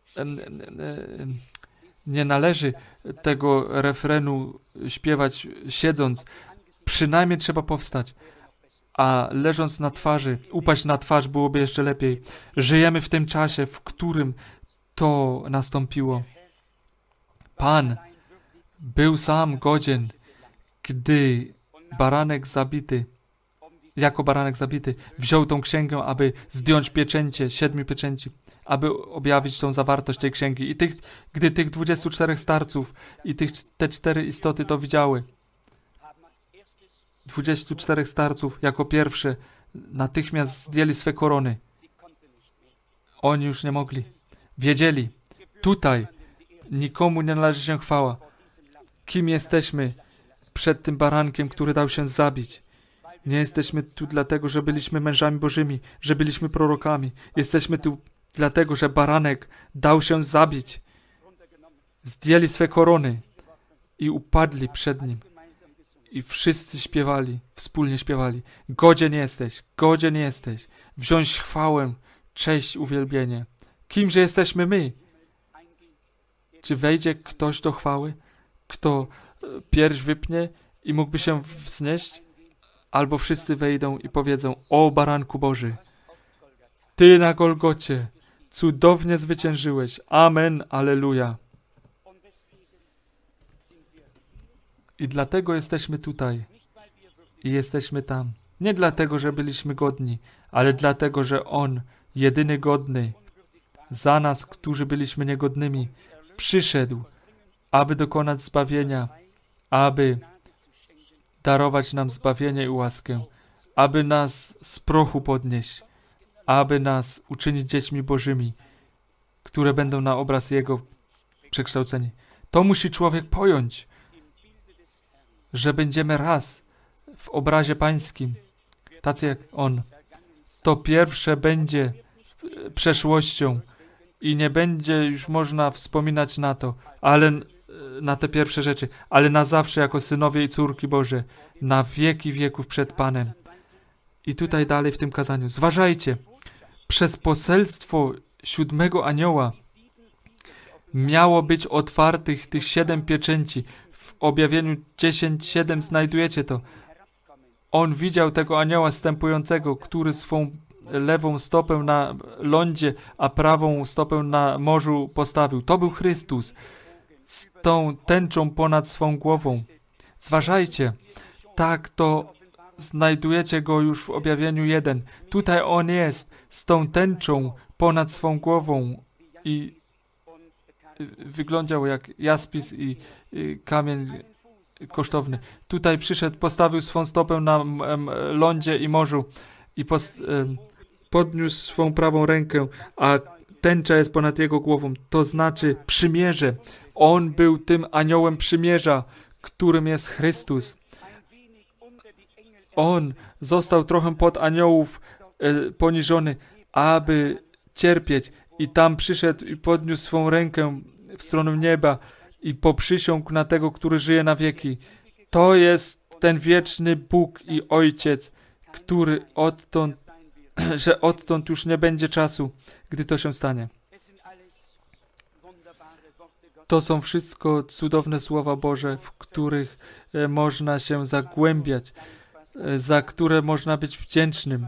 nie należy tego refrenu śpiewać siedząc. Przynajmniej trzeba powstać. A leżąc na twarzy, upaść na twarz byłoby jeszcze lepiej. Żyjemy w tym czasie, w którym to nastąpiło. Pan był sam godzien, gdy baranek zabity, jako baranek zabity, wziął tą księgę, aby zdjąć pieczęcie, siedmiu pieczęci, aby objawić tą zawartość tej księgi. I tych, gdy tych dwudziestu czterech starców i tych, te cztery istoty to widziały, dwudziestu czterech starców jako pierwsze natychmiast zdjęli swe korony. Oni już nie mogli. Wiedzieli, tutaj nikomu nie należy się chwała. Kim jesteśmy przed tym barankiem, który dał się zabić? Nie jesteśmy tu dlatego, że byliśmy mężami bożymi, że byliśmy prorokami. Jesteśmy tu dlatego, że baranek dał się zabić. Zdjęli swe korony i upadli przed nim. I wszyscy śpiewali, wspólnie śpiewali. Godzien jesteś, godzien jesteś. Wziąć chwałę, cześć, uwielbienie. Kimże jesteśmy my? Czy wejdzie ktoś do chwały? Kto pierś wypnie i mógłby się wznieść? Albo wszyscy wejdą i powiedzą, o baranku Boży, Ty na Golgocie cudownie zwyciężyłeś. Amen, Alleluja. I dlatego jesteśmy tutaj i jesteśmy tam. Nie dlatego, że byliśmy godni, ale dlatego, że On, jedyny godny, za nas, którzy byliśmy niegodnymi, przyszedł, aby dokonać zbawienia, aby darować nam zbawienie i łaskę, aby nas z prochu podnieść, aby nas uczynić dziećmi Bożymi, które będą na obraz Jego przekształceni. To musi człowiek pojąć, że będziemy raz w obrazie Pańskim, tacy jak On. To pierwsze będzie przeszłością i nie będzie już można wspominać na to, ale na te pierwsze rzeczy, ale na zawsze jako synowie i córki Boże, na wieki wieków przed Panem. I tutaj dalej w tym kazaniu. Zważajcie, przez poselstwo siódmego anioła miało być otwartych tych siedem pieczęci. W objawieniu dziesięć siedem znajdujecie to. On widział tego anioła zstępującego, który swą lewą stopę na lądzie, a prawą stopę na morzu postawił. To był Chrystus z tą tęczą ponad swą głową. Zważajcie, tak to znajdujecie go już w objawieniu jeden. Tutaj on jest z tą tęczą ponad swą głową i wyglądał jak jaspis i, i kamień kosztowny. Tutaj przyszedł, postawił swą stopę na m, m, lądzie i morzu i post, m, podniósł swą prawą rękę, a tęcza jest ponad jego głową. To znaczy przymierze. On był tym aniołem przymierza, którym jest Chrystus. On został trochę pod aniołów e, poniżony, aby cierpieć. I tam przyszedł i podniósł swą rękę w stronę nieba i poprzysiągł na tego, który żyje na wieki. To jest ten wieczny Bóg i Ojciec, który odtąd, że odtąd już nie będzie czasu, gdy to się stanie. To są wszystko cudowne słowa Boże, w których e, można się zagłębiać, e, za które można być wdzięcznym,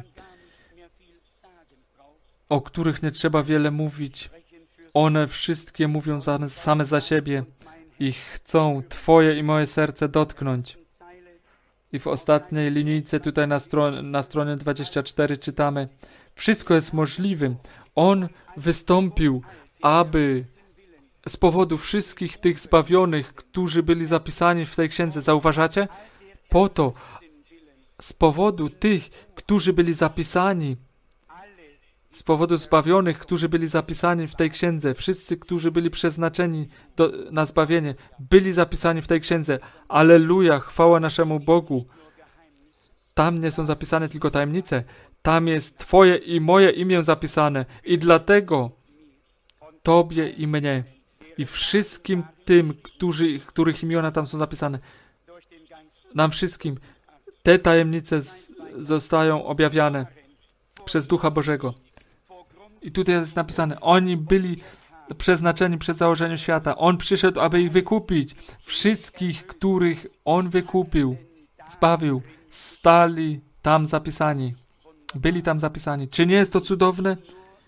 o których nie trzeba wiele mówić. One wszystkie mówią za, same za siebie i chcą Twoje i moje serce dotknąć. I w ostatniej linijce tutaj na, stron- na stronie dwudziestej czwartej czytamy: wszystko jest możliwym. On wystąpił, aby z powodu wszystkich tych zbawionych, którzy byli zapisani w tej księdze, zauważacie? Po to, z powodu tych, którzy byli zapisani, z powodu zbawionych, którzy byli zapisani w tej księdze, wszyscy, którzy byli przeznaczeni do, na zbawienie, byli zapisani w tej księdze. Alleluja, chwała naszemu Bogu. Tam nie są zapisane tylko tajemnice. Tam jest Twoje i moje imię zapisane. I dlatego Tobie i mnie i wszystkim tym, którzy, których imiona tam są zapisane, nam wszystkim te tajemnice z, zostają objawiane przez Ducha Bożego. I tutaj jest napisane, oni byli przeznaczeni przed założeniem świata. On przyszedł, aby ich wykupić. Wszystkich, których On wykupił, zbawił, stali tam zapisani. Byli tam zapisani. Czy nie jest to cudowne?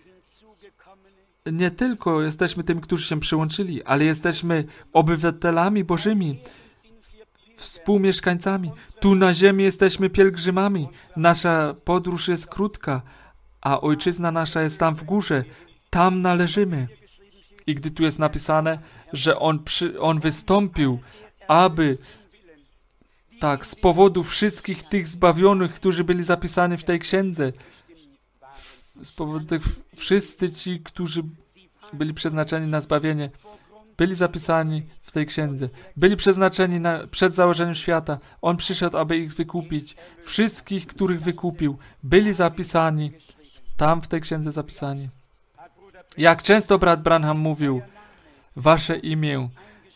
Nie tylko jesteśmy tymi, którzy się przyłączyli, ale jesteśmy obywatelami Bożymi, współmieszkańcami. Tu na ziemi jesteśmy pielgrzymami. Nasza podróż jest krótka, a ojczyzna nasza jest tam w górze. Tam należymy. I gdy tu jest napisane, że On, przy, on wystąpił, aby tak, z powodu wszystkich tych zbawionych, którzy byli zapisani w tej księdze, z powodu tych wszyscy ci, którzy byli przeznaczeni na zbawienie, byli zapisani w tej księdze, byli przeznaczeni na, przed założeniem świata. On przyszedł, aby ich wykupić. Wszystkich, których wykupił, byli zapisani, tam w tej księdze zapisani. Jak często brat Branham mówił, wasze imię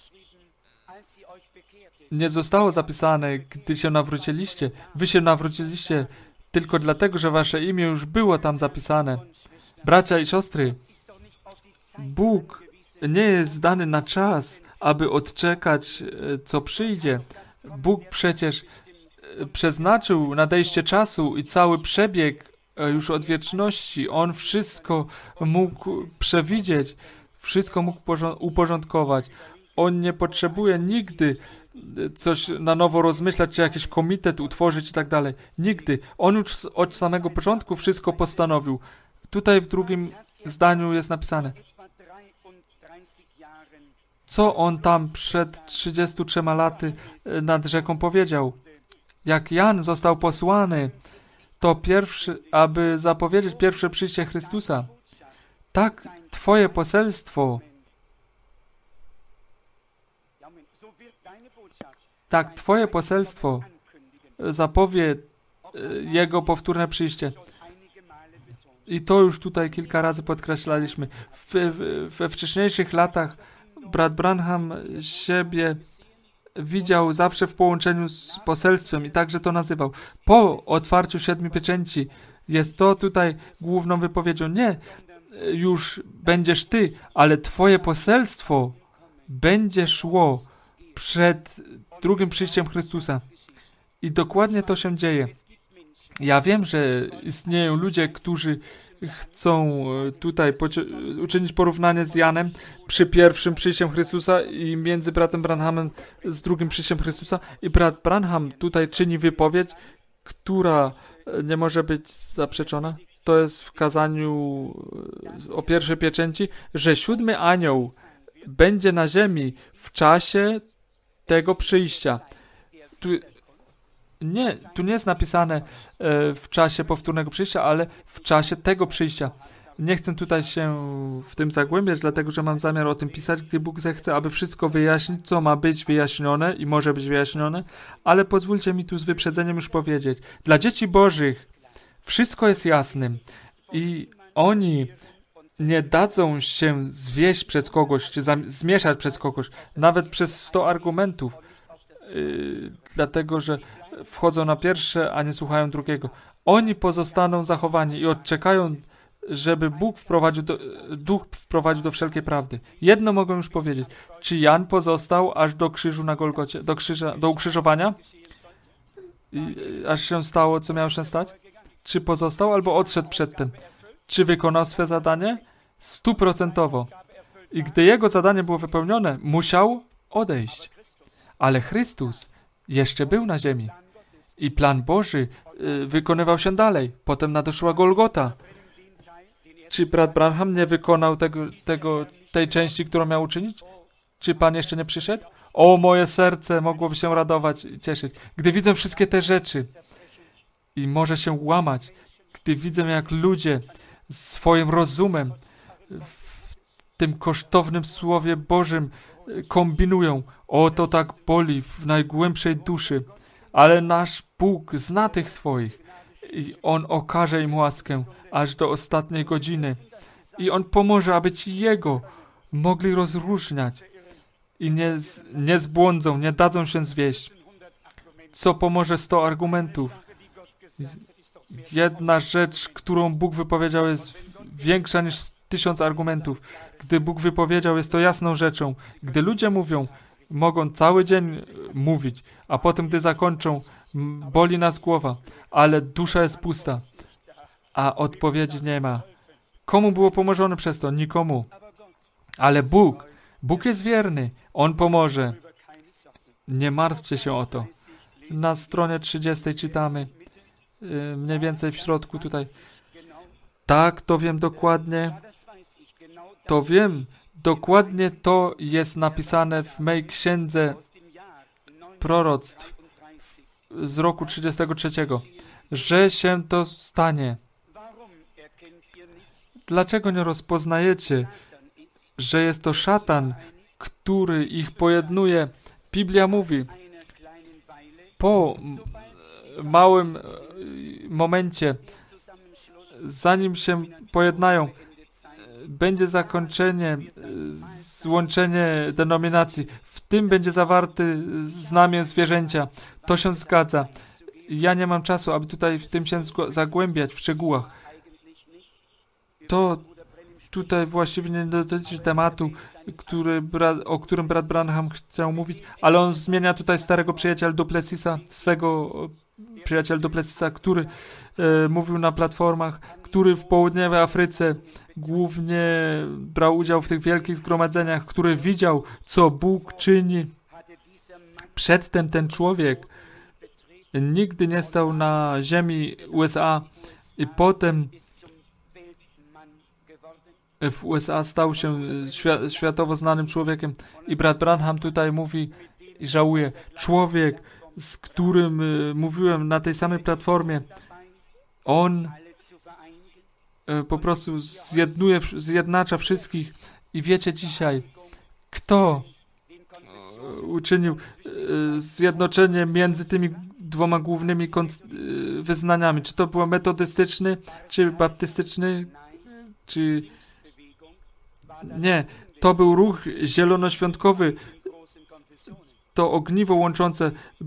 nie zostało zapisane, gdy się nawróciliście. Wy się nawróciliście tylko dlatego, że wasze imię już było tam zapisane. Bracia i siostry, Bóg nie jest dany na czas, aby odczekać, co przyjdzie. Bóg przecież przeznaczył nadejście czasu i cały przebieg już od wieczności. On wszystko mógł przewidzieć, wszystko mógł uporządkować. On nie potrzebuje nigdy coś na nowo rozmyślać, czy jakiś komitet utworzyć i tak dalej. Nigdy. On już od samego początku wszystko postanowił. Tutaj w drugim zdaniu jest napisane, co on tam przed trzydziestoma trzema laty nad rzeką powiedział. Jak Jan został posłany, to pierwszy, aby zapowiedzieć pierwsze przyjście Chrystusa. Tak, Twoje poselstwo, tak, Twoje poselstwo zapowie Jego powtórne przyjście. I to już tutaj kilka razy podkreślaliśmy. W, w, we wcześniejszych latach brat Branham siebie widział zawsze w połączeniu z poselstwem i także to nazywał. Po otwarciu siedmiu pieczęci jest to tutaj główną wypowiedzią. Nie, już będziesz Ty, ale Twoje poselstwo będzie szło przed drugim przyjściem Chrystusa. I dokładnie to się dzieje. Ja wiem, że istnieją ludzie, którzy chcą tutaj uczynić porównanie z Janem przy pierwszym przyjściem Chrystusa i między bratem Branhamem z drugim przyjściem Chrystusa. I brat Branham tutaj czyni wypowiedź, która nie może być zaprzeczona. To jest w kazaniu o pierwszej pieczęci, że siódmy anioł będzie na ziemi w czasie tego przyjścia. Tu nie, tu nie jest napisane e, w czasie powtórnego przyjścia, ale w czasie tego przyjścia. Nie chcę tutaj się w tym zagłębiać, dlatego że mam zamiar o tym pisać, gdy Bóg zechce, aby wszystko wyjaśnić, co ma być wyjaśnione i może być wyjaśnione, ale pozwólcie mi tu z wyprzedzeniem już powiedzieć. Dla dzieci Bożych wszystko jest jasnym i oni nie dadzą się zwieść przez kogoś, czy zmieszać przez kogoś, nawet przez sto argumentów, yy, dlatego że wchodzą na pierwsze, a nie słuchają drugiego. Oni pozostaną zachowani i odczekają, żeby Bóg wprowadził do, Duch wprowadził do wszelkiej prawdy. Jedno mogą już powiedzieć. Czy Jan pozostał aż do krzyżu na Golgocie, do, krzyża, do ukrzyżowania? I, aż się stało, co miało się stać? Czy pozostał, albo odszedł przedtem? Czy wykonał swe zadanie? Stuprocentowo. I gdy jego zadanie było wypełnione, musiał odejść. Ale Chrystus jeszcze był na ziemi. I plan Boży y, wykonywał się dalej. Potem nadeszła Golgota. Czy brat Branham nie wykonał tego, tego, tej części, którą miał uczynić? Czy Pan jeszcze nie przyszedł? O, moje serce mogłoby się radować i cieszyć, gdy widzę wszystkie te rzeczy. I może się łamać, gdy widzę, jak ludzie swoim rozumem w tym kosztownym Słowie Bożym kombinują. O, to tak boli w najgłębszej duszy. Ale nasz Bóg zna tych swoich i On okaże im łaskę aż do ostatniej godziny. I On pomoże, aby ci Jego mogli rozróżniać i nie, nie zbłądzą, nie dadzą się zwieść. Co pomoże sto argumentów? Jedna rzecz, którą Bóg wypowiedział, jest większa niż tysiąc argumentów. Gdy Bóg wypowiedział, jest to jasną rzeczą. Gdy ludzie mówią, mogą cały dzień mówić, a potem, gdy zakończą, boli nas głowa, ale dusza jest pusta, a odpowiedzi nie ma. Komu było pomożone przez to? Nikomu. Ale Bóg, Bóg jest wierny. On pomoże. Nie martwcie się o to. Na stronie trzydziestej czytamy, yy, mniej więcej w środku tutaj. Tak, to wiem dokładnie. To wiem. Dokładnie to jest napisane w mej księdze proroctw z roku trzydziestego trzeciego, że się to stanie. Dlaczego nie rozpoznajecie, że jest to szatan, który ich pojednuje? Biblia mówi, po małym momencie, zanim się pojednają, będzie zakończenie, złączenie denominacji. W tym będzie zawarty znamię zwierzęcia. To się zgadza. Ja nie mam czasu, aby tutaj w tym się zagłębiać w szczegółach. To tutaj właściwie nie dotyczy tematu, który brat, o którym brat Branham chciał mówić, ale on zmienia tutaj starego przyjaciela Duplessisa, swego przyjaciela Duplessisa, który e, mówił na platformach, który w południowej Afryce głównie brał udział w tych wielkich zgromadzeniach, który widział, co Bóg czyni. Przedtem ten człowiek nigdy nie stał na ziemi U S A i potem w U S A stał się świat, światowo znanym człowiekiem. I brat Branham tutaj mówi i żałuje. Człowiek, z którym y, mówiłem na tej samej platformie, On po prostu zjednuje, zjednacza wszystkich. I wiecie dzisiaj, kto uczynił zjednoczenie między tymi dwoma głównymi wyznaniami? Czy to było metodystyczny, czy baptystyczny, czy... Nie, to był ruch zielonoświątkowy. To ogniwo łączące,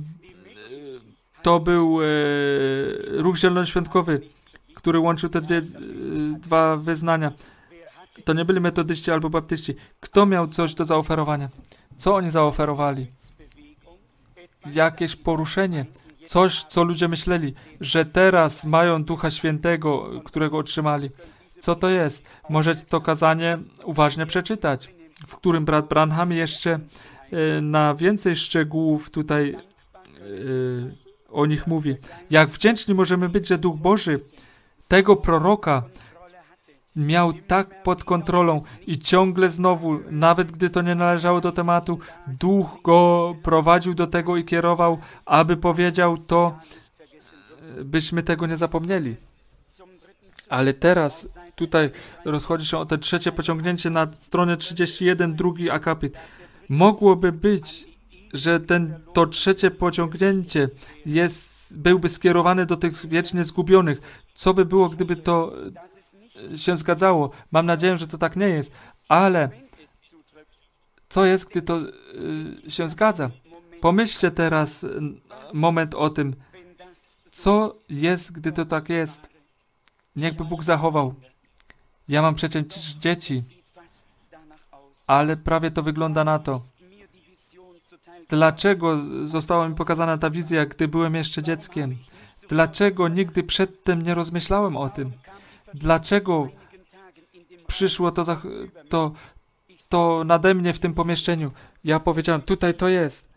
to był e, ruch zielonoświątkowy, który łączył te dwie, e, dwa wyznania. To nie byli metodyści albo baptyści. Kto miał coś do zaoferowania? Co oni zaoferowali? Jakieś poruszenie. Coś, co ludzie myśleli, że teraz mają Ducha Świętego, którego otrzymali. Co to jest? Możecie to kazanie uważnie przeczytać, w którym brat Branham jeszcze e, na więcej szczegółów tutaj e, o nich mówi. Jak wdzięczni możemy być, że Duch Boży tego proroka miał tak pod kontrolą i ciągle znowu, nawet gdy to nie należało do tematu, Duch go prowadził do tego i kierował, aby powiedział to, byśmy tego nie zapomnieli. Ale teraz tutaj rozchodzi się o te trzecie pociągnięcie na stronie trzydzieści jeden, drugi akapit. Mogłoby być, że ten, to trzecie pociągnięcie jest, byłby skierowany do tych wiecznie zgubionych. Co by było, gdyby to się zgadzało? Mam nadzieję, że to tak nie jest. Ale co jest, gdy to y, się zgadza? Pomyślcie teraz moment o tym, co jest, gdy to tak jest. Niechby Bóg zachował. Ja mam przecież dzieci, ale prawie to wygląda na to. Dlaczego została mi pokazana ta wizja, gdy byłem jeszcze dzieckiem? Dlaczego nigdy przedtem nie rozmyślałem o tym? Dlaczego przyszło to, to, to nade mnie w tym pomieszczeniu? Ja powiedziałem, tutaj to jest.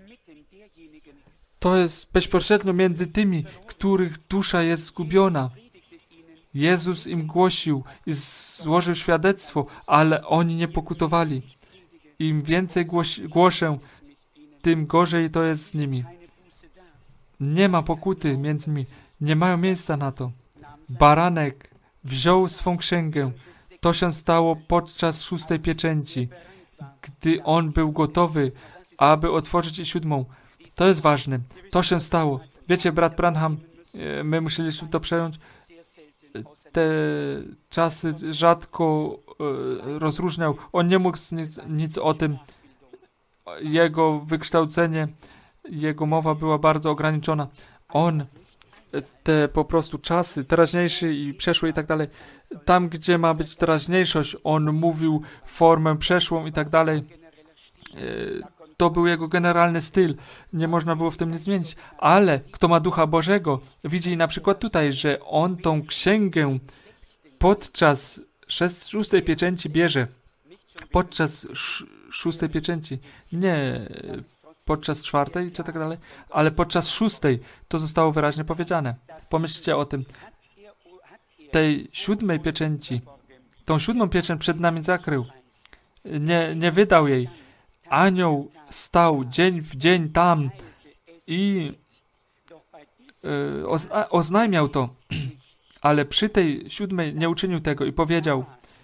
To jest bezpośrednio między tymi, których dusza jest zgubiona. Jezus im głosił i złożył świadectwo, ale oni nie pokutowali. Im więcej głoś, głoszę, tym gorzej to jest z nimi. Nie ma pokuty między nimi. Nie mają miejsca na to. Baranek wziął swą księgę. To się stało podczas szóstej pieczęci, gdy on był gotowy, aby otworzyć i siódmą. To jest ważne. To się stało. Wiecie, brat Branham, my musieliśmy to przejąć. Te czasy rzadko e, rozróżniał. On nie mógł nic, nic o tym. Jego wykształcenie, jego mowa była bardzo ograniczona. On te po prostu czasy, teraźniejszy i przeszły i tak dalej, tam gdzie ma być teraźniejszość, on mówił formę przeszłą i tak dalej. E, to był jego generalny styl. Nie można było w tym nic zmienić. Ale kto ma Ducha Bożego, widzi na przykład tutaj, że on tą księgę podczas szóstej pieczęci bierze. Podczas sz- szóstej pieczęci. Nie podczas czwartej, czy tak dalej, ale podczas szóstej to zostało wyraźnie powiedziane. Pomyślcie o tym. Tej siódmej pieczęci, tą siódmą pieczęć przed nami zakrył. Nie, nie wydał jej. Anioł stał dzień w dzień tam i e, ozna- oznajmiał to, ale przy tej siódmej nie uczynił tego i powiedział,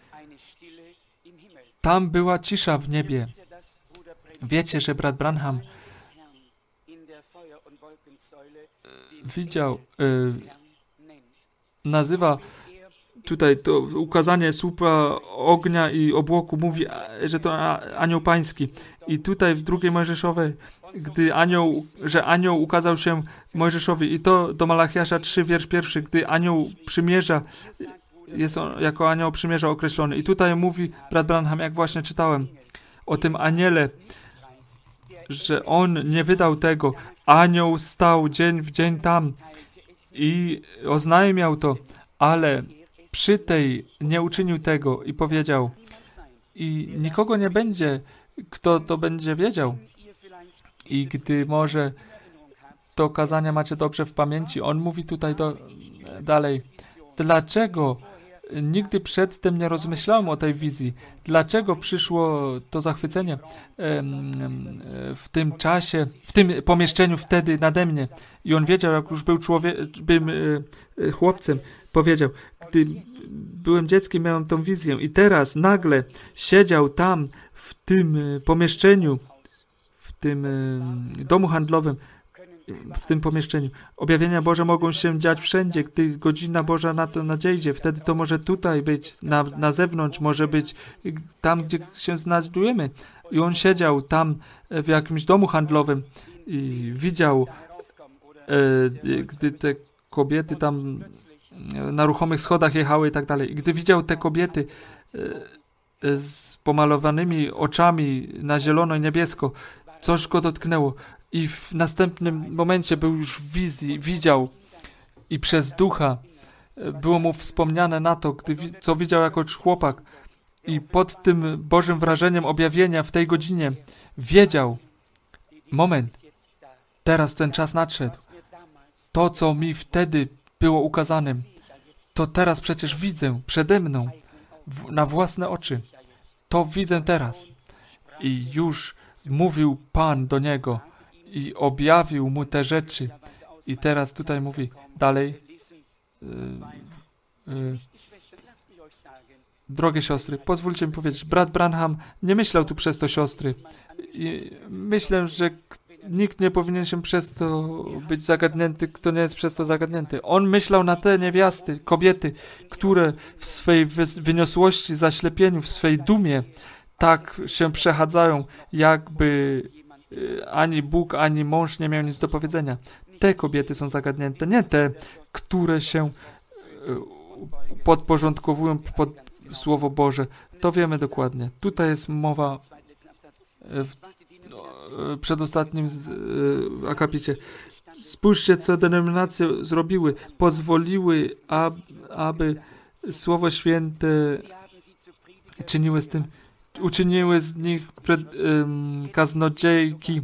tam była cisza w niebie. Wiecie, że brat Branham widział, e, nazywa tutaj to ukazanie słupa ognia i obłoku, mówi, że to anioł pański. I tutaj w drugiej Mojżeszowej, gdy anioł, że anioł ukazał się Mojżeszowi, i to do Malachiasza trzy, wiersz pierwszy, gdy anioł przymierza, jest on jako anioł przymierza określony. I tutaj mówi brat Branham, jak właśnie czytałem, o tym aniele, że on nie wydał tego. Anioł stał dzień w dzień tam i oznajmiał to, ale przy tej nie uczynił tego i powiedział, i nikogo nie będzie, kto to będzie wiedział. I gdy może to kazania macie dobrze w pamięci, on mówi tutaj do, dalej, dlaczego Nigdy przedtem nie rozmyślałem o tej wizji. Dlaczego przyszło to zachwycenie w tym czasie, w tym pomieszczeniu wtedy nade mnie? I on wiedział, jak już był człowiekiem, chłopcem, powiedział, gdy byłem dzieckiem, miałem tą wizję i teraz nagle siedział tam w tym pomieszczeniu, w tym domu handlowym, w tym pomieszczeniu. Objawienia Boże mogą się dziać wszędzie, gdy godzina Boża na to nadejdzie. Wtedy to może tutaj być, na, na zewnątrz, może być tam, gdzie się znajdujemy. I on siedział tam w jakimś domu handlowym i widział, e, gdy te kobiety tam na ruchomych schodach jechały i tak dalej. I gdy widział te kobiety e, z pomalowanymi oczami na zielono i niebiesko, coś go dotknęło. I w następnym momencie był już w wizji, widział i przez ducha było mu wspomniane na to, gdy, co widział jako chłopak. I pod tym Bożym wrażeniem objawienia w tej godzinie wiedział, moment, teraz ten czas nadszedł. To, co mi wtedy było ukazane, to teraz przecież widzę przede mną, w, na własne oczy. To widzę teraz. I już mówił Pan do niego i objawił mu te rzeczy. I teraz tutaj mówi dalej. Yy, yy, drogie siostry, pozwólcie mi powiedzieć, brat Branham nie myślał tu przez to siostry. I myślę, że nikt nie powinien się przez to być zagadnięty, kto nie jest przez to zagadnięty. On myślał na te niewiasty, kobiety, które w swej wyniosłości, zaślepieniu, w swej dumie tak się przechadzają, jakby ani Bóg, ani mąż nie miał nic do powiedzenia. Te kobiety są zagadnięte, nie te, które się podporządkowują pod Słowo Boże. To wiemy dokładnie. Tutaj jest mowa w przedostatnim akapicie. Spójrzcie, co denominacje zrobiły. Pozwoliły, ab, aby Słowo Święte czyniły z tym, uczyniły z nich pred, um, kaznodziejki.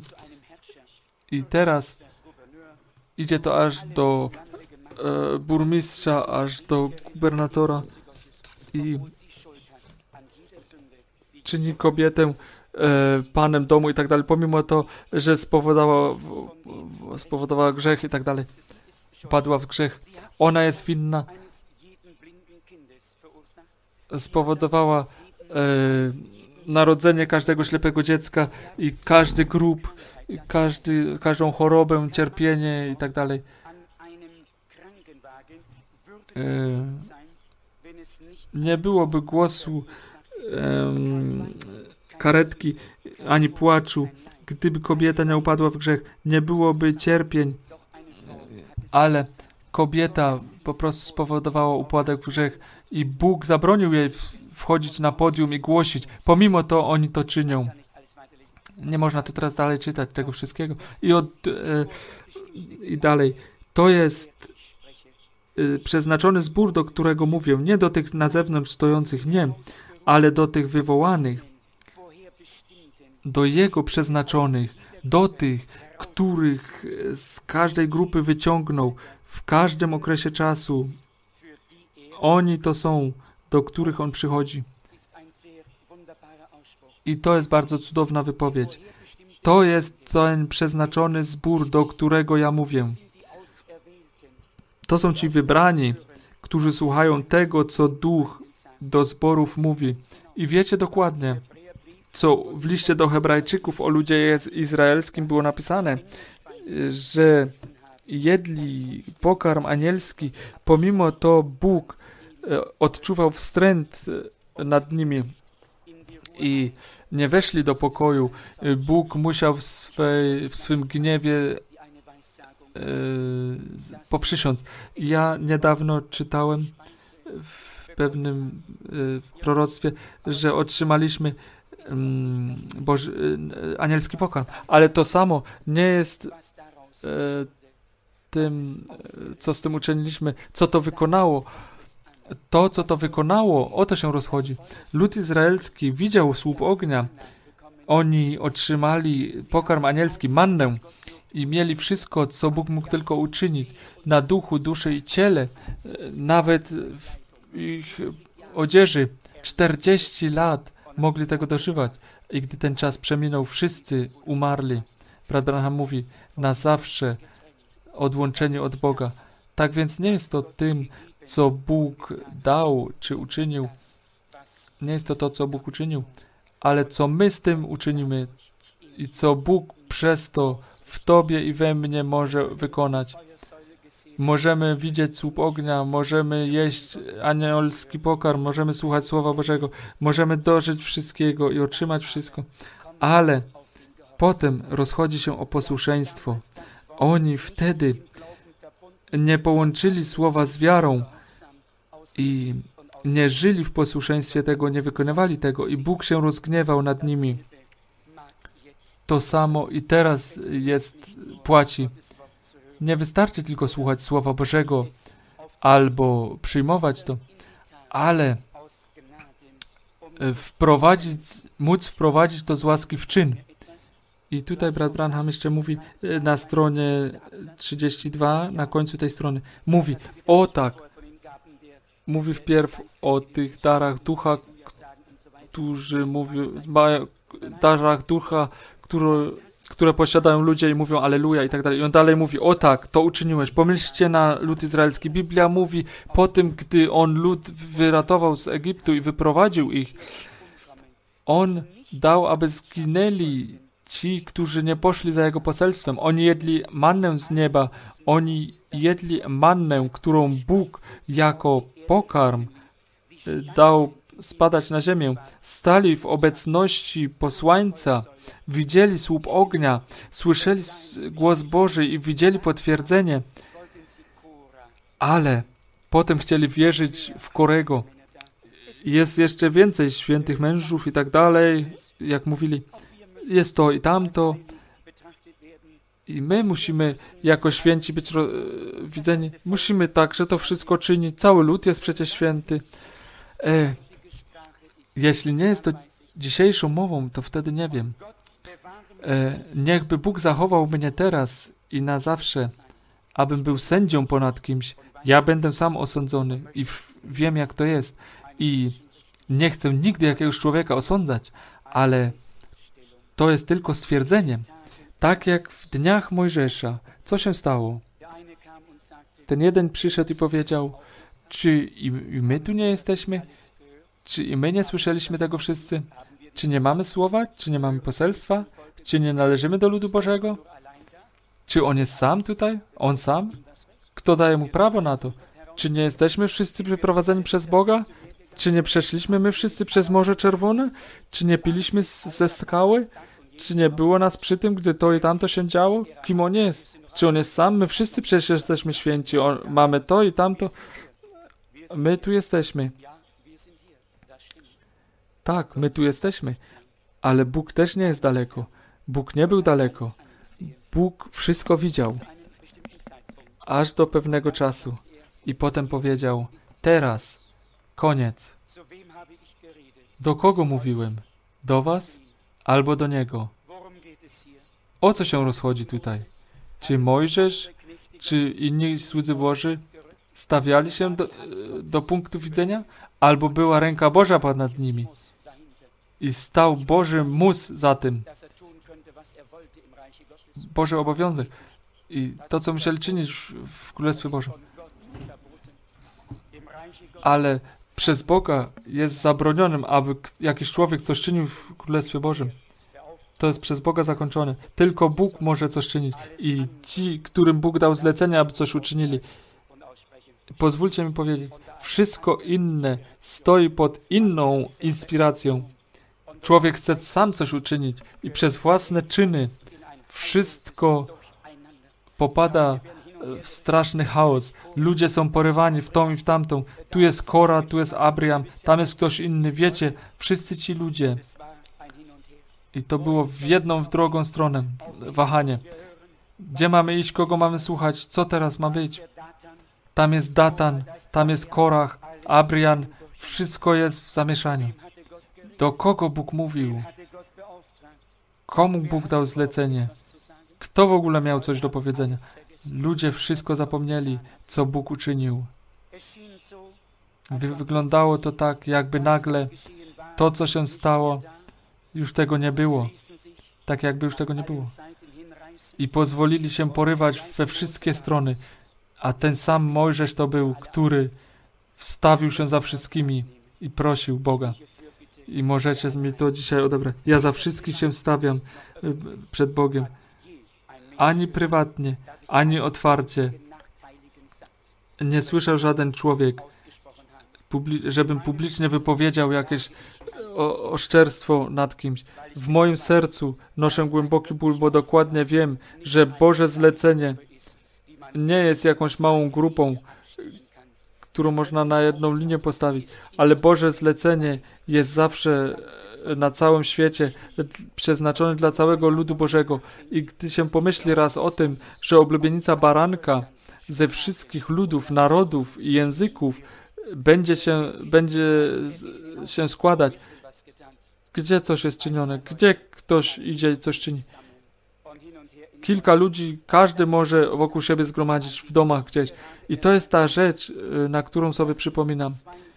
I teraz idzie to aż do e, burmistrza, aż do gubernatora i czyni kobietę e, panem domu i tak dalej, pomimo to, że spowodowała, spowodowała grzech i tak dalej. Padła w grzech. Ona jest winna. Spowodowała e, narodzenie każdego ślepego dziecka i każdy grób, i każdy, każdą chorobę, cierpienie i tak dalej. E, nie byłoby głosu e, karetki ani płaczu, gdyby kobieta nie upadła w grzech. Nie byłoby cierpień, ale kobieta po prostu spowodowała upadek w grzech i Bóg zabronił jej wchodzić na podium i głosić. Pomimo to oni to czynią. Nie można tu teraz dalej czytać tego wszystkiego. I, od, e, i dalej. To jest e, przeznaczony zbór, do którego mówię. Nie do tych na zewnątrz stojących, nie, ale do tych wywołanych. Do Jego przeznaczonych. Do tych, których z każdej grupy wyciągnął w każdym okresie czasu. Oni to są, do których On przychodzi. I to jest bardzo cudowna wypowiedź. To jest ten przeznaczony zbór, do którego ja mówię. To są ci wybrani, którzy słuchają tego, co Duch do zborów mówi. I wiecie dokładnie, co w liście do Hebrajczyków o ludzie izraelskim było napisane, że jedli pokarm anielski, pomimo to Bóg odczuwał wstręt nad nimi i nie weszli do pokoju. Bóg musiał w, swej, w swym gniewie e, poprzysiąc. Ja niedawno czytałem w pewnym e, w proroctwie, że otrzymaliśmy um, Boży, e, anielski pokarm, ale to samo nie jest e, tym, co z tym uczyniliśmy, co to wykonało. To, co to wykonało, o to się rozchodzi. Lud izraelski widział słup ognia. Oni otrzymali pokarm anielski, mannę i mieli wszystko, co Bóg mógł tylko uczynić na duchu, duszy i ciele. Nawet w, ich odzieży. czterdzieści lat mogli tego dożywać. I gdy ten czas przeminął, wszyscy umarli. Brat Branham mówi, na zawsze odłączeni od Boga. Tak więc nie jest to tym, co Bóg dał, czy uczynił. Nie jest to to, co Bóg uczynił, ale co my z tym uczynimy i co Bóg przez to w Tobie i we mnie może wykonać. Możemy widzieć słup ognia, możemy jeść anielski pokarm, możemy słuchać Słowa Bożego, możemy dożyć wszystkiego i otrzymać wszystko, ale potem rozchodzi się o posłuszeństwo. Oni wtedy nie połączyli Słowa z wiarą i nie żyli w posłuszeństwie tego, nie wykonywali tego i Bóg się rozgniewał nad nimi. To samo i teraz jest, płaci. Nie wystarczy tylko słuchać Słowa Bożego albo przyjmować to, ale wprowadzić, móc wprowadzić to z łaski w czyn. I tutaj brat Branham jeszcze mówi na stronie trzydzieści dwa, na końcu tej strony, mówi, o tak, mówi wpierw o tych darach ducha, którzy mówią, mają darach ducha, które, które posiadają ludzie i mówią alleluja i tak dalej. I on dalej mówi, o tak, to uczyniłeś. Pomyślcie na lud izraelski. Biblia mówi, po tym, gdy on lud wyratował z Egiptu i wyprowadził ich, on dał, aby zginęli ci, którzy nie poszli za jego poselstwem. Oni jedli mannę z nieba. Oni jedli mannę, którą Bóg jako pokarm dał spadać na ziemię. Stali w obecności posłańca, widzieli słup ognia, słyszeli głos Boży i widzieli potwierdzenie, ale potem chcieli wierzyć w Korego. Jest jeszcze więcej świętych mężów i tak dalej, jak mówili, jest to i tamto. I my musimy jako święci być ro- widzeni. Musimy także to wszystko czynić. Cały lud jest przecież święty. E, jeśli nie jest to dzisiejszą mową, to wtedy nie wiem. E, niechby Bóg zachował mnie teraz i na zawsze, abym był sędzią ponad kimś. Ja będę sam osądzony i w, wiem, jak to jest. I nie chcę nigdy jakiegoś człowieka osądzać, ale to jest tylko stwierdzeniem. Tak jak w dniach Mojżesza. Co się stało? Ten jeden przyszedł i powiedział, czy i, i my tu nie jesteśmy? Czy i my nie słyszeliśmy tego wszyscy? Czy nie mamy słowa? Czy nie mamy poselstwa? Czy nie należymy do ludu Bożego? Czy on jest sam tutaj? On sam? Kto daje mu prawo na to? Czy nie jesteśmy wszyscy wyprowadzeni przez Boga? Czy nie przeszliśmy my wszyscy przez Morze Czerwone? Czy nie piliśmy z, ze skały? Czy nie było nas przy tym, gdy to i tamto się działo? Kim on jest? Czy on jest sam? My wszyscy przecież jesteśmy święci. On, mamy to i tamto. My tu jesteśmy. Tak, my tu jesteśmy. Ale Bóg też nie jest daleko. Bóg nie był daleko. Bóg wszystko widział. Aż do pewnego czasu. I potem powiedział, teraz, koniec. Do kogo mówiłem? Do was? Albo do Niego. O co się rozchodzi tutaj? Czy Mojżesz, czy inni słudzy Boży stawiali się do, do punktu widzenia? Albo była ręka Boża ponad nimi? I stał Boży mus za tym. Boży obowiązek. I to, co musieli czynić w, w Królestwie Bożym. Ale przez Boga jest zabronionym, aby jakiś człowiek coś czynił w Królestwie Bożym. To jest przez Boga zakończone. Tylko Bóg może coś czynić. I ci, którym Bóg dał zlecenie, aby coś uczynili. Pozwólcie mi powiedzieć, wszystko inne stoi pod inną inspiracją. Człowiek chce sam coś uczynić i przez własne czyny wszystko popada w straszny chaos. Ludzie są porywani w tą i w tamtą. Tu jest Kora, tu jest Abraham, tam jest ktoś inny. Wiecie, wszyscy ci ludzie. I to było w jedną, w drugą stronę. Wahanie. Gdzie mamy iść, kogo mamy słuchać, co teraz ma być? Tam jest Datan, tam jest Korach, Abraham. Wszystko jest w zamieszaniu. Do kogo Bóg mówił? Komu Bóg dał zlecenie? Kto w ogóle miał coś do powiedzenia? Ludzie wszystko zapomnieli, co Bóg uczynił. Wy- wyglądało to tak, jakby nagle to, co się stało, już tego nie było. Tak jakby już tego nie było. I pozwolili się porywać we wszystkie strony. A ten sam Mojżesz to był, który wstawił się za wszystkimi i prosił Boga. I możecie mi to dzisiaj odebrać. Ja za wszystkich się stawiam przed Bogiem. Ani prywatnie, ani otwarcie. Nie słyszał żaden człowiek, publi- żebym publicznie wypowiedział jakieś o- oszczerstwo nad kimś. W moim sercu noszę głęboki ból, bo dokładnie wiem, że Boże zlecenie nie jest jakąś małą grupą, którą można na jedną linię postawić, ale Boże zlecenie jest zawsze na całym świecie przeznaczone dla całego ludu Bożego. I gdy się pomyśli raz o tym, że oblubienica baranka ze wszystkich ludów, narodów i języków będzie się, będzie się składać, gdzie coś jest czynione, gdzie ktoś idzie i coś czyni. Kilka ludzi, każdy może wokół siebie zgromadzić w domach gdzieś. I to jest ta rzecz, na którą sobie przypominam.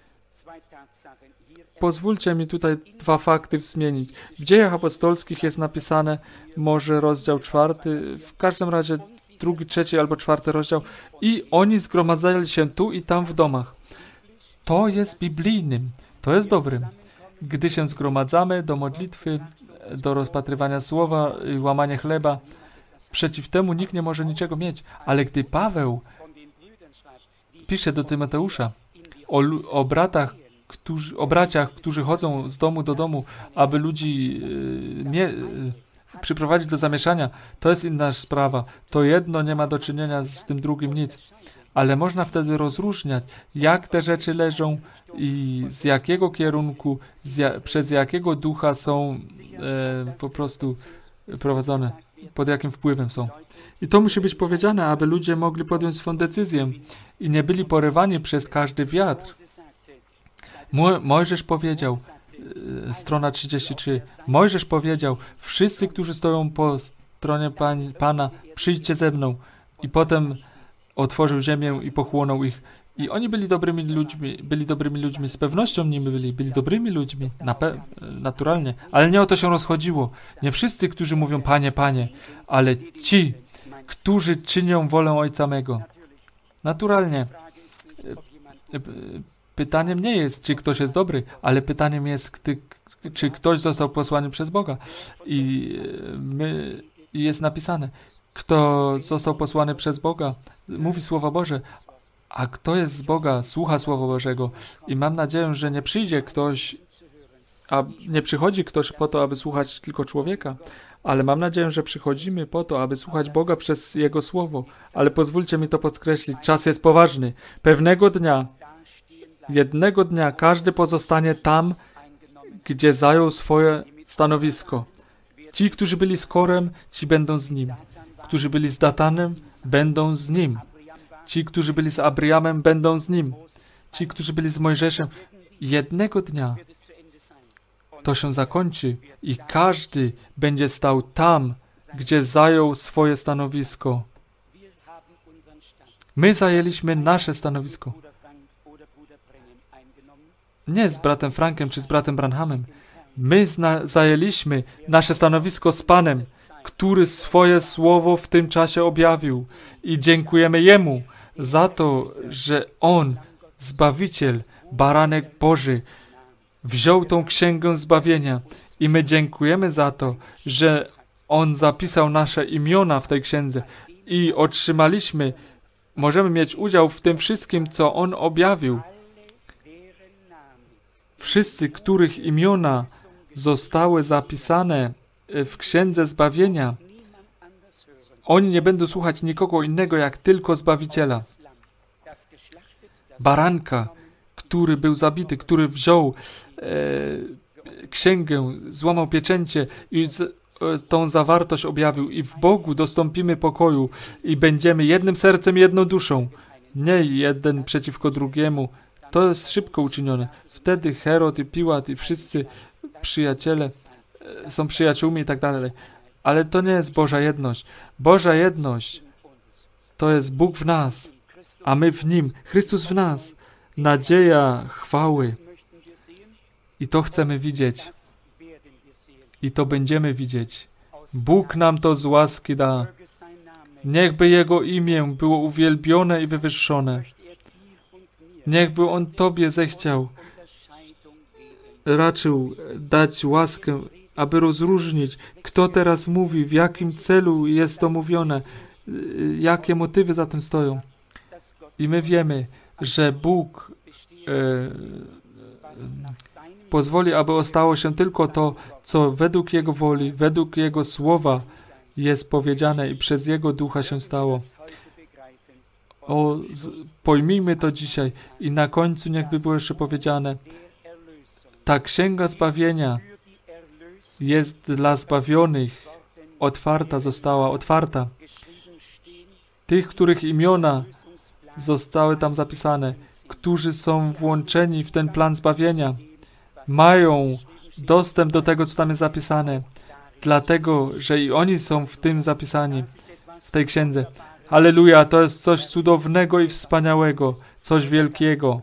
Pozwólcie mi tutaj dwa fakty zmienić. W Dziejach Apostolskich jest napisane, może rozdział czwarty, w każdym razie drugi, trzeci albo czwarty rozdział, i oni zgromadzali się tu i tam w domach. To jest biblijnym, to jest dobrym. Gdy się zgromadzamy do modlitwy, do rozpatrywania słowa i łamania chleba, przeciw temu nikt nie może niczego mieć. Ale gdy Paweł pisze do Tymoteusza o, o bratach, którzy, o braciach, którzy chodzą z domu do domu, aby ludzi y, mie, y, przyprowadzić do zamieszania, to jest inna sprawa. To jedno nie ma do czynienia z tym drugim nic. Ale można wtedy rozróżniać, jak te rzeczy leżą i z jakiego kierunku, z ja, przez jakiego ducha są e, po prostu prowadzone, pod jakim wpływem są. I to musi być powiedziane, aby ludzie mogli podjąć swą decyzję i nie byli porywani przez każdy wiatr. Mo- Mojżesz powiedział, e, strona trzydzieści trzy, Mojżesz powiedział, wszyscy, którzy stoją po stronie pań, Pana, przyjdźcie ze mną. I potem otworzył ziemię i pochłonął ich. I oni byli dobrymi ludźmi, byli dobrymi ludźmi, z pewnością nimi byli, byli dobrymi ludźmi, na pe- naturalnie. Ale nie o to się rozchodziło. Nie wszyscy, którzy mówią, Panie, Panie, ale ci, którzy czynią wolę Ojca mego. Naturalnie. Pytaniem nie jest, czy ktoś jest dobry, ale pytaniem jest, czy ktoś został posłany przez Boga. I my, jest napisane, kto został posłany przez Boga, mówi Słowo Boże, a kto jest z Boga, słucha Słowa Bożego. I mam nadzieję, że nie przyjdzie ktoś, a nie przychodzi ktoś po to, aby słuchać tylko człowieka, ale mam nadzieję, że przychodzimy po to, aby słuchać Boga przez Jego Słowo. Ale pozwólcie mi to podkreślić, czas jest poważny. Pewnego dnia, jednego dnia każdy pozostanie tam, gdzie zajął swoje stanowisko. Ci, którzy byli z Korem, ci będą z nim. Którzy byli z Datanem, będą z nim. Ci, którzy byli z Abriamem, będą z nim. Ci, którzy byli z Mojżeszem, jednego dnia to się zakończy i każdy będzie stał tam, gdzie zajął swoje stanowisko. My zajęliśmy nasze stanowisko. Nie z bratem Frankiem czy z bratem Branhamem. My zna- zajęliśmy nasze stanowisko z Panem, który swoje słowo w tym czasie objawił. I dziękujemy Jemu za to, że On, Zbawiciel, Baranek Boży, wziął tą księgę zbawienia. I my dziękujemy za to, że On zapisał nasze imiona w tej księdze. I otrzymaliśmy, możemy mieć udział w tym wszystkim, co On objawił. Wszyscy, których imiona zostały zapisane w Księdze Zbawienia, oni nie będą słuchać nikogo innego, jak tylko Zbawiciela. Baranka, który był zabity, który wziął e, księgę, złamał pieczęcie i z, e, tą zawartość objawił. I w Bogu dostąpimy pokoju i będziemy jednym sercem, jedną duszą. Nie jeden przeciwko drugiemu. To jest szybko uczynione. Wtedy Herod i Piłat i wszyscy przyjaciele e, są przyjaciółmi i tak dalej. Ale to nie jest Boża jedność. Boża jedność to jest Bóg w nas, a my w Nim. Chrystus w nas. nadzieja chwały. I to chcemy widzieć. I to będziemy widzieć. Bóg nam to z łaski da. Niechby Jego imię było uwielbione i wywyższone. Niechby On Tobie zechciał raczył dać łaskę, aby rozróżnić, kto teraz mówi, w jakim celu jest to mówione, jakie motywy za tym stoją. I my wiemy, że Bóg e, pozwoli, aby ostało się tylko to, co według Jego woli, według Jego słowa jest powiedziane i przez Jego ducha się stało. O, z, pojmijmy to dzisiaj i na końcu niechby było jeszcze powiedziane, ta księga zbawienia jest dla zbawionych, otwarta została, otwarta. Tych, których imiona zostały tam zapisane, którzy są włączeni w ten plan zbawienia, mają dostęp do tego, co tam jest zapisane, dlatego, że i oni są w tym zapisani, w tej księdze. Halleluja, to jest coś cudownego i wspaniałego, coś wielkiego.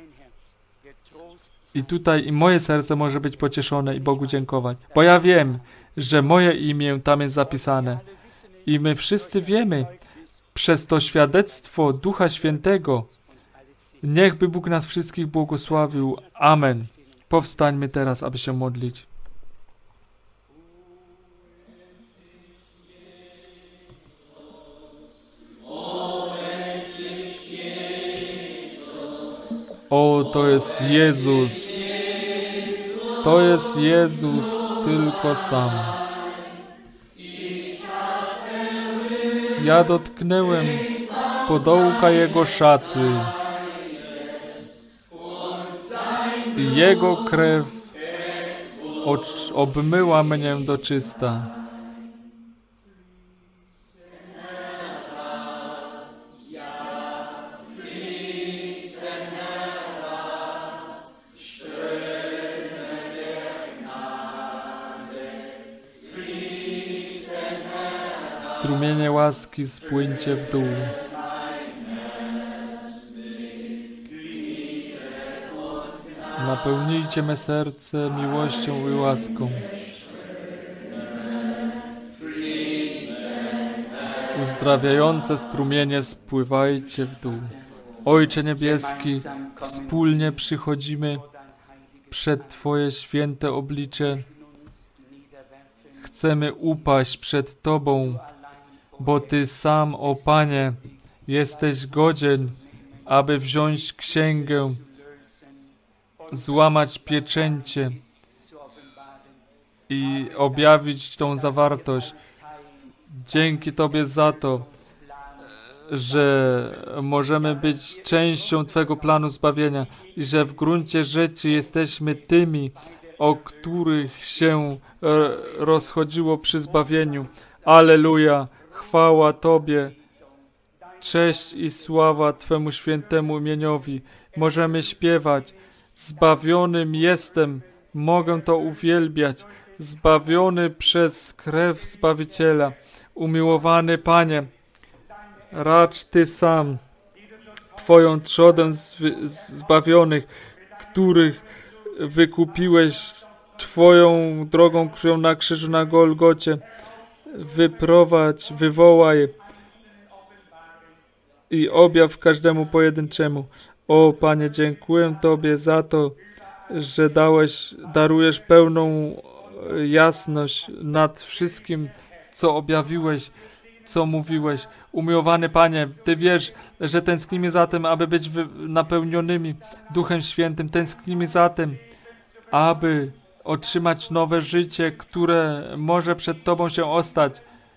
I tutaj i moje serce może być pocieszone i Bogu dziękować, bo ja wiem, że moje imię tam jest zapisane. I my wszyscy wiemy, przez to świadectwo Ducha Świętego, niechby Bóg nas wszystkich błogosławił. Amen. Powstańmy teraz, aby się modlić. O, to jest Jezus. To jest Jezus tylko sam. Ja dotknęłem podołka Jego szaty. I Jego krew obmyła mnie do czysta. Strumienie łaski spłyńcie w dół. Napełnijcie me serce miłością i łaską. Uzdrawiające strumienie spływajcie w dół. Ojcze Niebieski, wspólnie przychodzimy przed Twoje święte oblicze. Chcemy upaść przed Tobą, bo Ty sam, o Panie, jesteś godzien, aby wziąć księgę, złamać pieczęcie i objawić tą zawartość. Dzięki Tobie za to, że możemy być częścią Twego planu zbawienia i że w gruncie rzeczy jesteśmy tymi, o których się rozchodziło przy zbawieniu. Alleluja! Chwała Tobie, cześć i sława Twemu świętemu imieniowi. Możemy śpiewać, zbawionym jestem, mogę to uwielbiać, zbawiony przez krew Zbawiciela. Umiłowany Panie, racz Ty sam Twoją trzodę zbawionych, których wykupiłeś Twoją drogą krwią na krzyżu na Golgocie. Wyprowadź, wywołaj i objaw każdemu pojedynczemu. O Panie, dziękuję Tobie za to, że dałeś, darujesz pełną jasność nad wszystkim, co objawiłeś, co mówiłeś. Umiłowany Panie, Ty wiesz, że tęsknimy za tym, aby być napełnionymi Duchem Świętym. Tęsknimy za tym, aby otrzymać nowe życie, które może przed Tobą się ostać,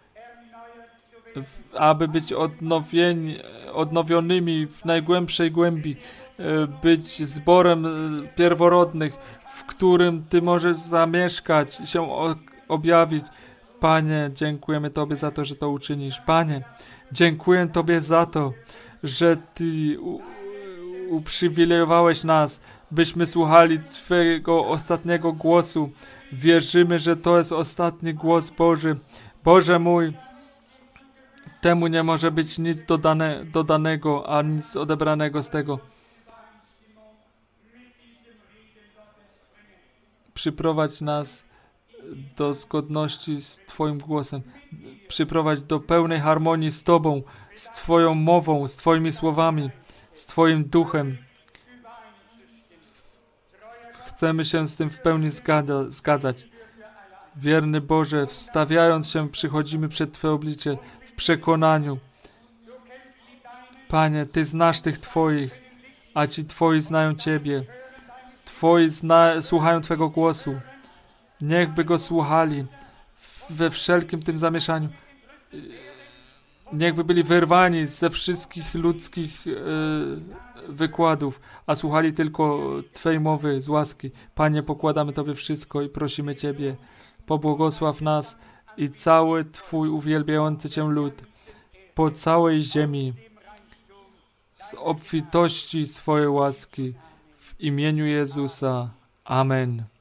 aby być odnowieni, odnowionymi w najgłębszej głębi, być zborem pierworodnych, w którym Ty możesz zamieszkać i się objawić. Panie, dziękujemy Tobie za to, że to uczynisz. Panie, dziękuję Tobie za to, że Ty uprzywilejowałeś nas, byśmy słuchali Twojego ostatniego głosu. Wierzymy, że to jest ostatni głos Boży. Boże mój, temu nie może być nic dodane, dodanego, a nic odebranego z tego. przyprowadź nas do zgodności z Twoim głosem. Przyprowadź do pełnej harmonii z Tobą, z Twoją mową, z Twoimi słowami, z Twoim duchem. Chcemy się z tym w pełni zgada, zgadzać. Wierny Boże, wstawiając się, przychodzimy przed Twoje oblicze w przekonaniu. Panie, Ty znasz tych Twoich, a ci Twoi znają Ciebie. Twoi zna, słuchają Twego głosu. Niechby go słuchali we wszelkim tym zamieszaniu. Niechby byli wyrwani ze wszystkich ludzkich yy, wykładów, a słuchali tylko Twej mowy z łaski. Panie, pokładamy Tobie wszystko i prosimy Ciebie, pobłogosław nas i cały Twój uwielbiający Cię lud po całej ziemi z obfitości swojej łaski w imieniu Jezusa. Amen.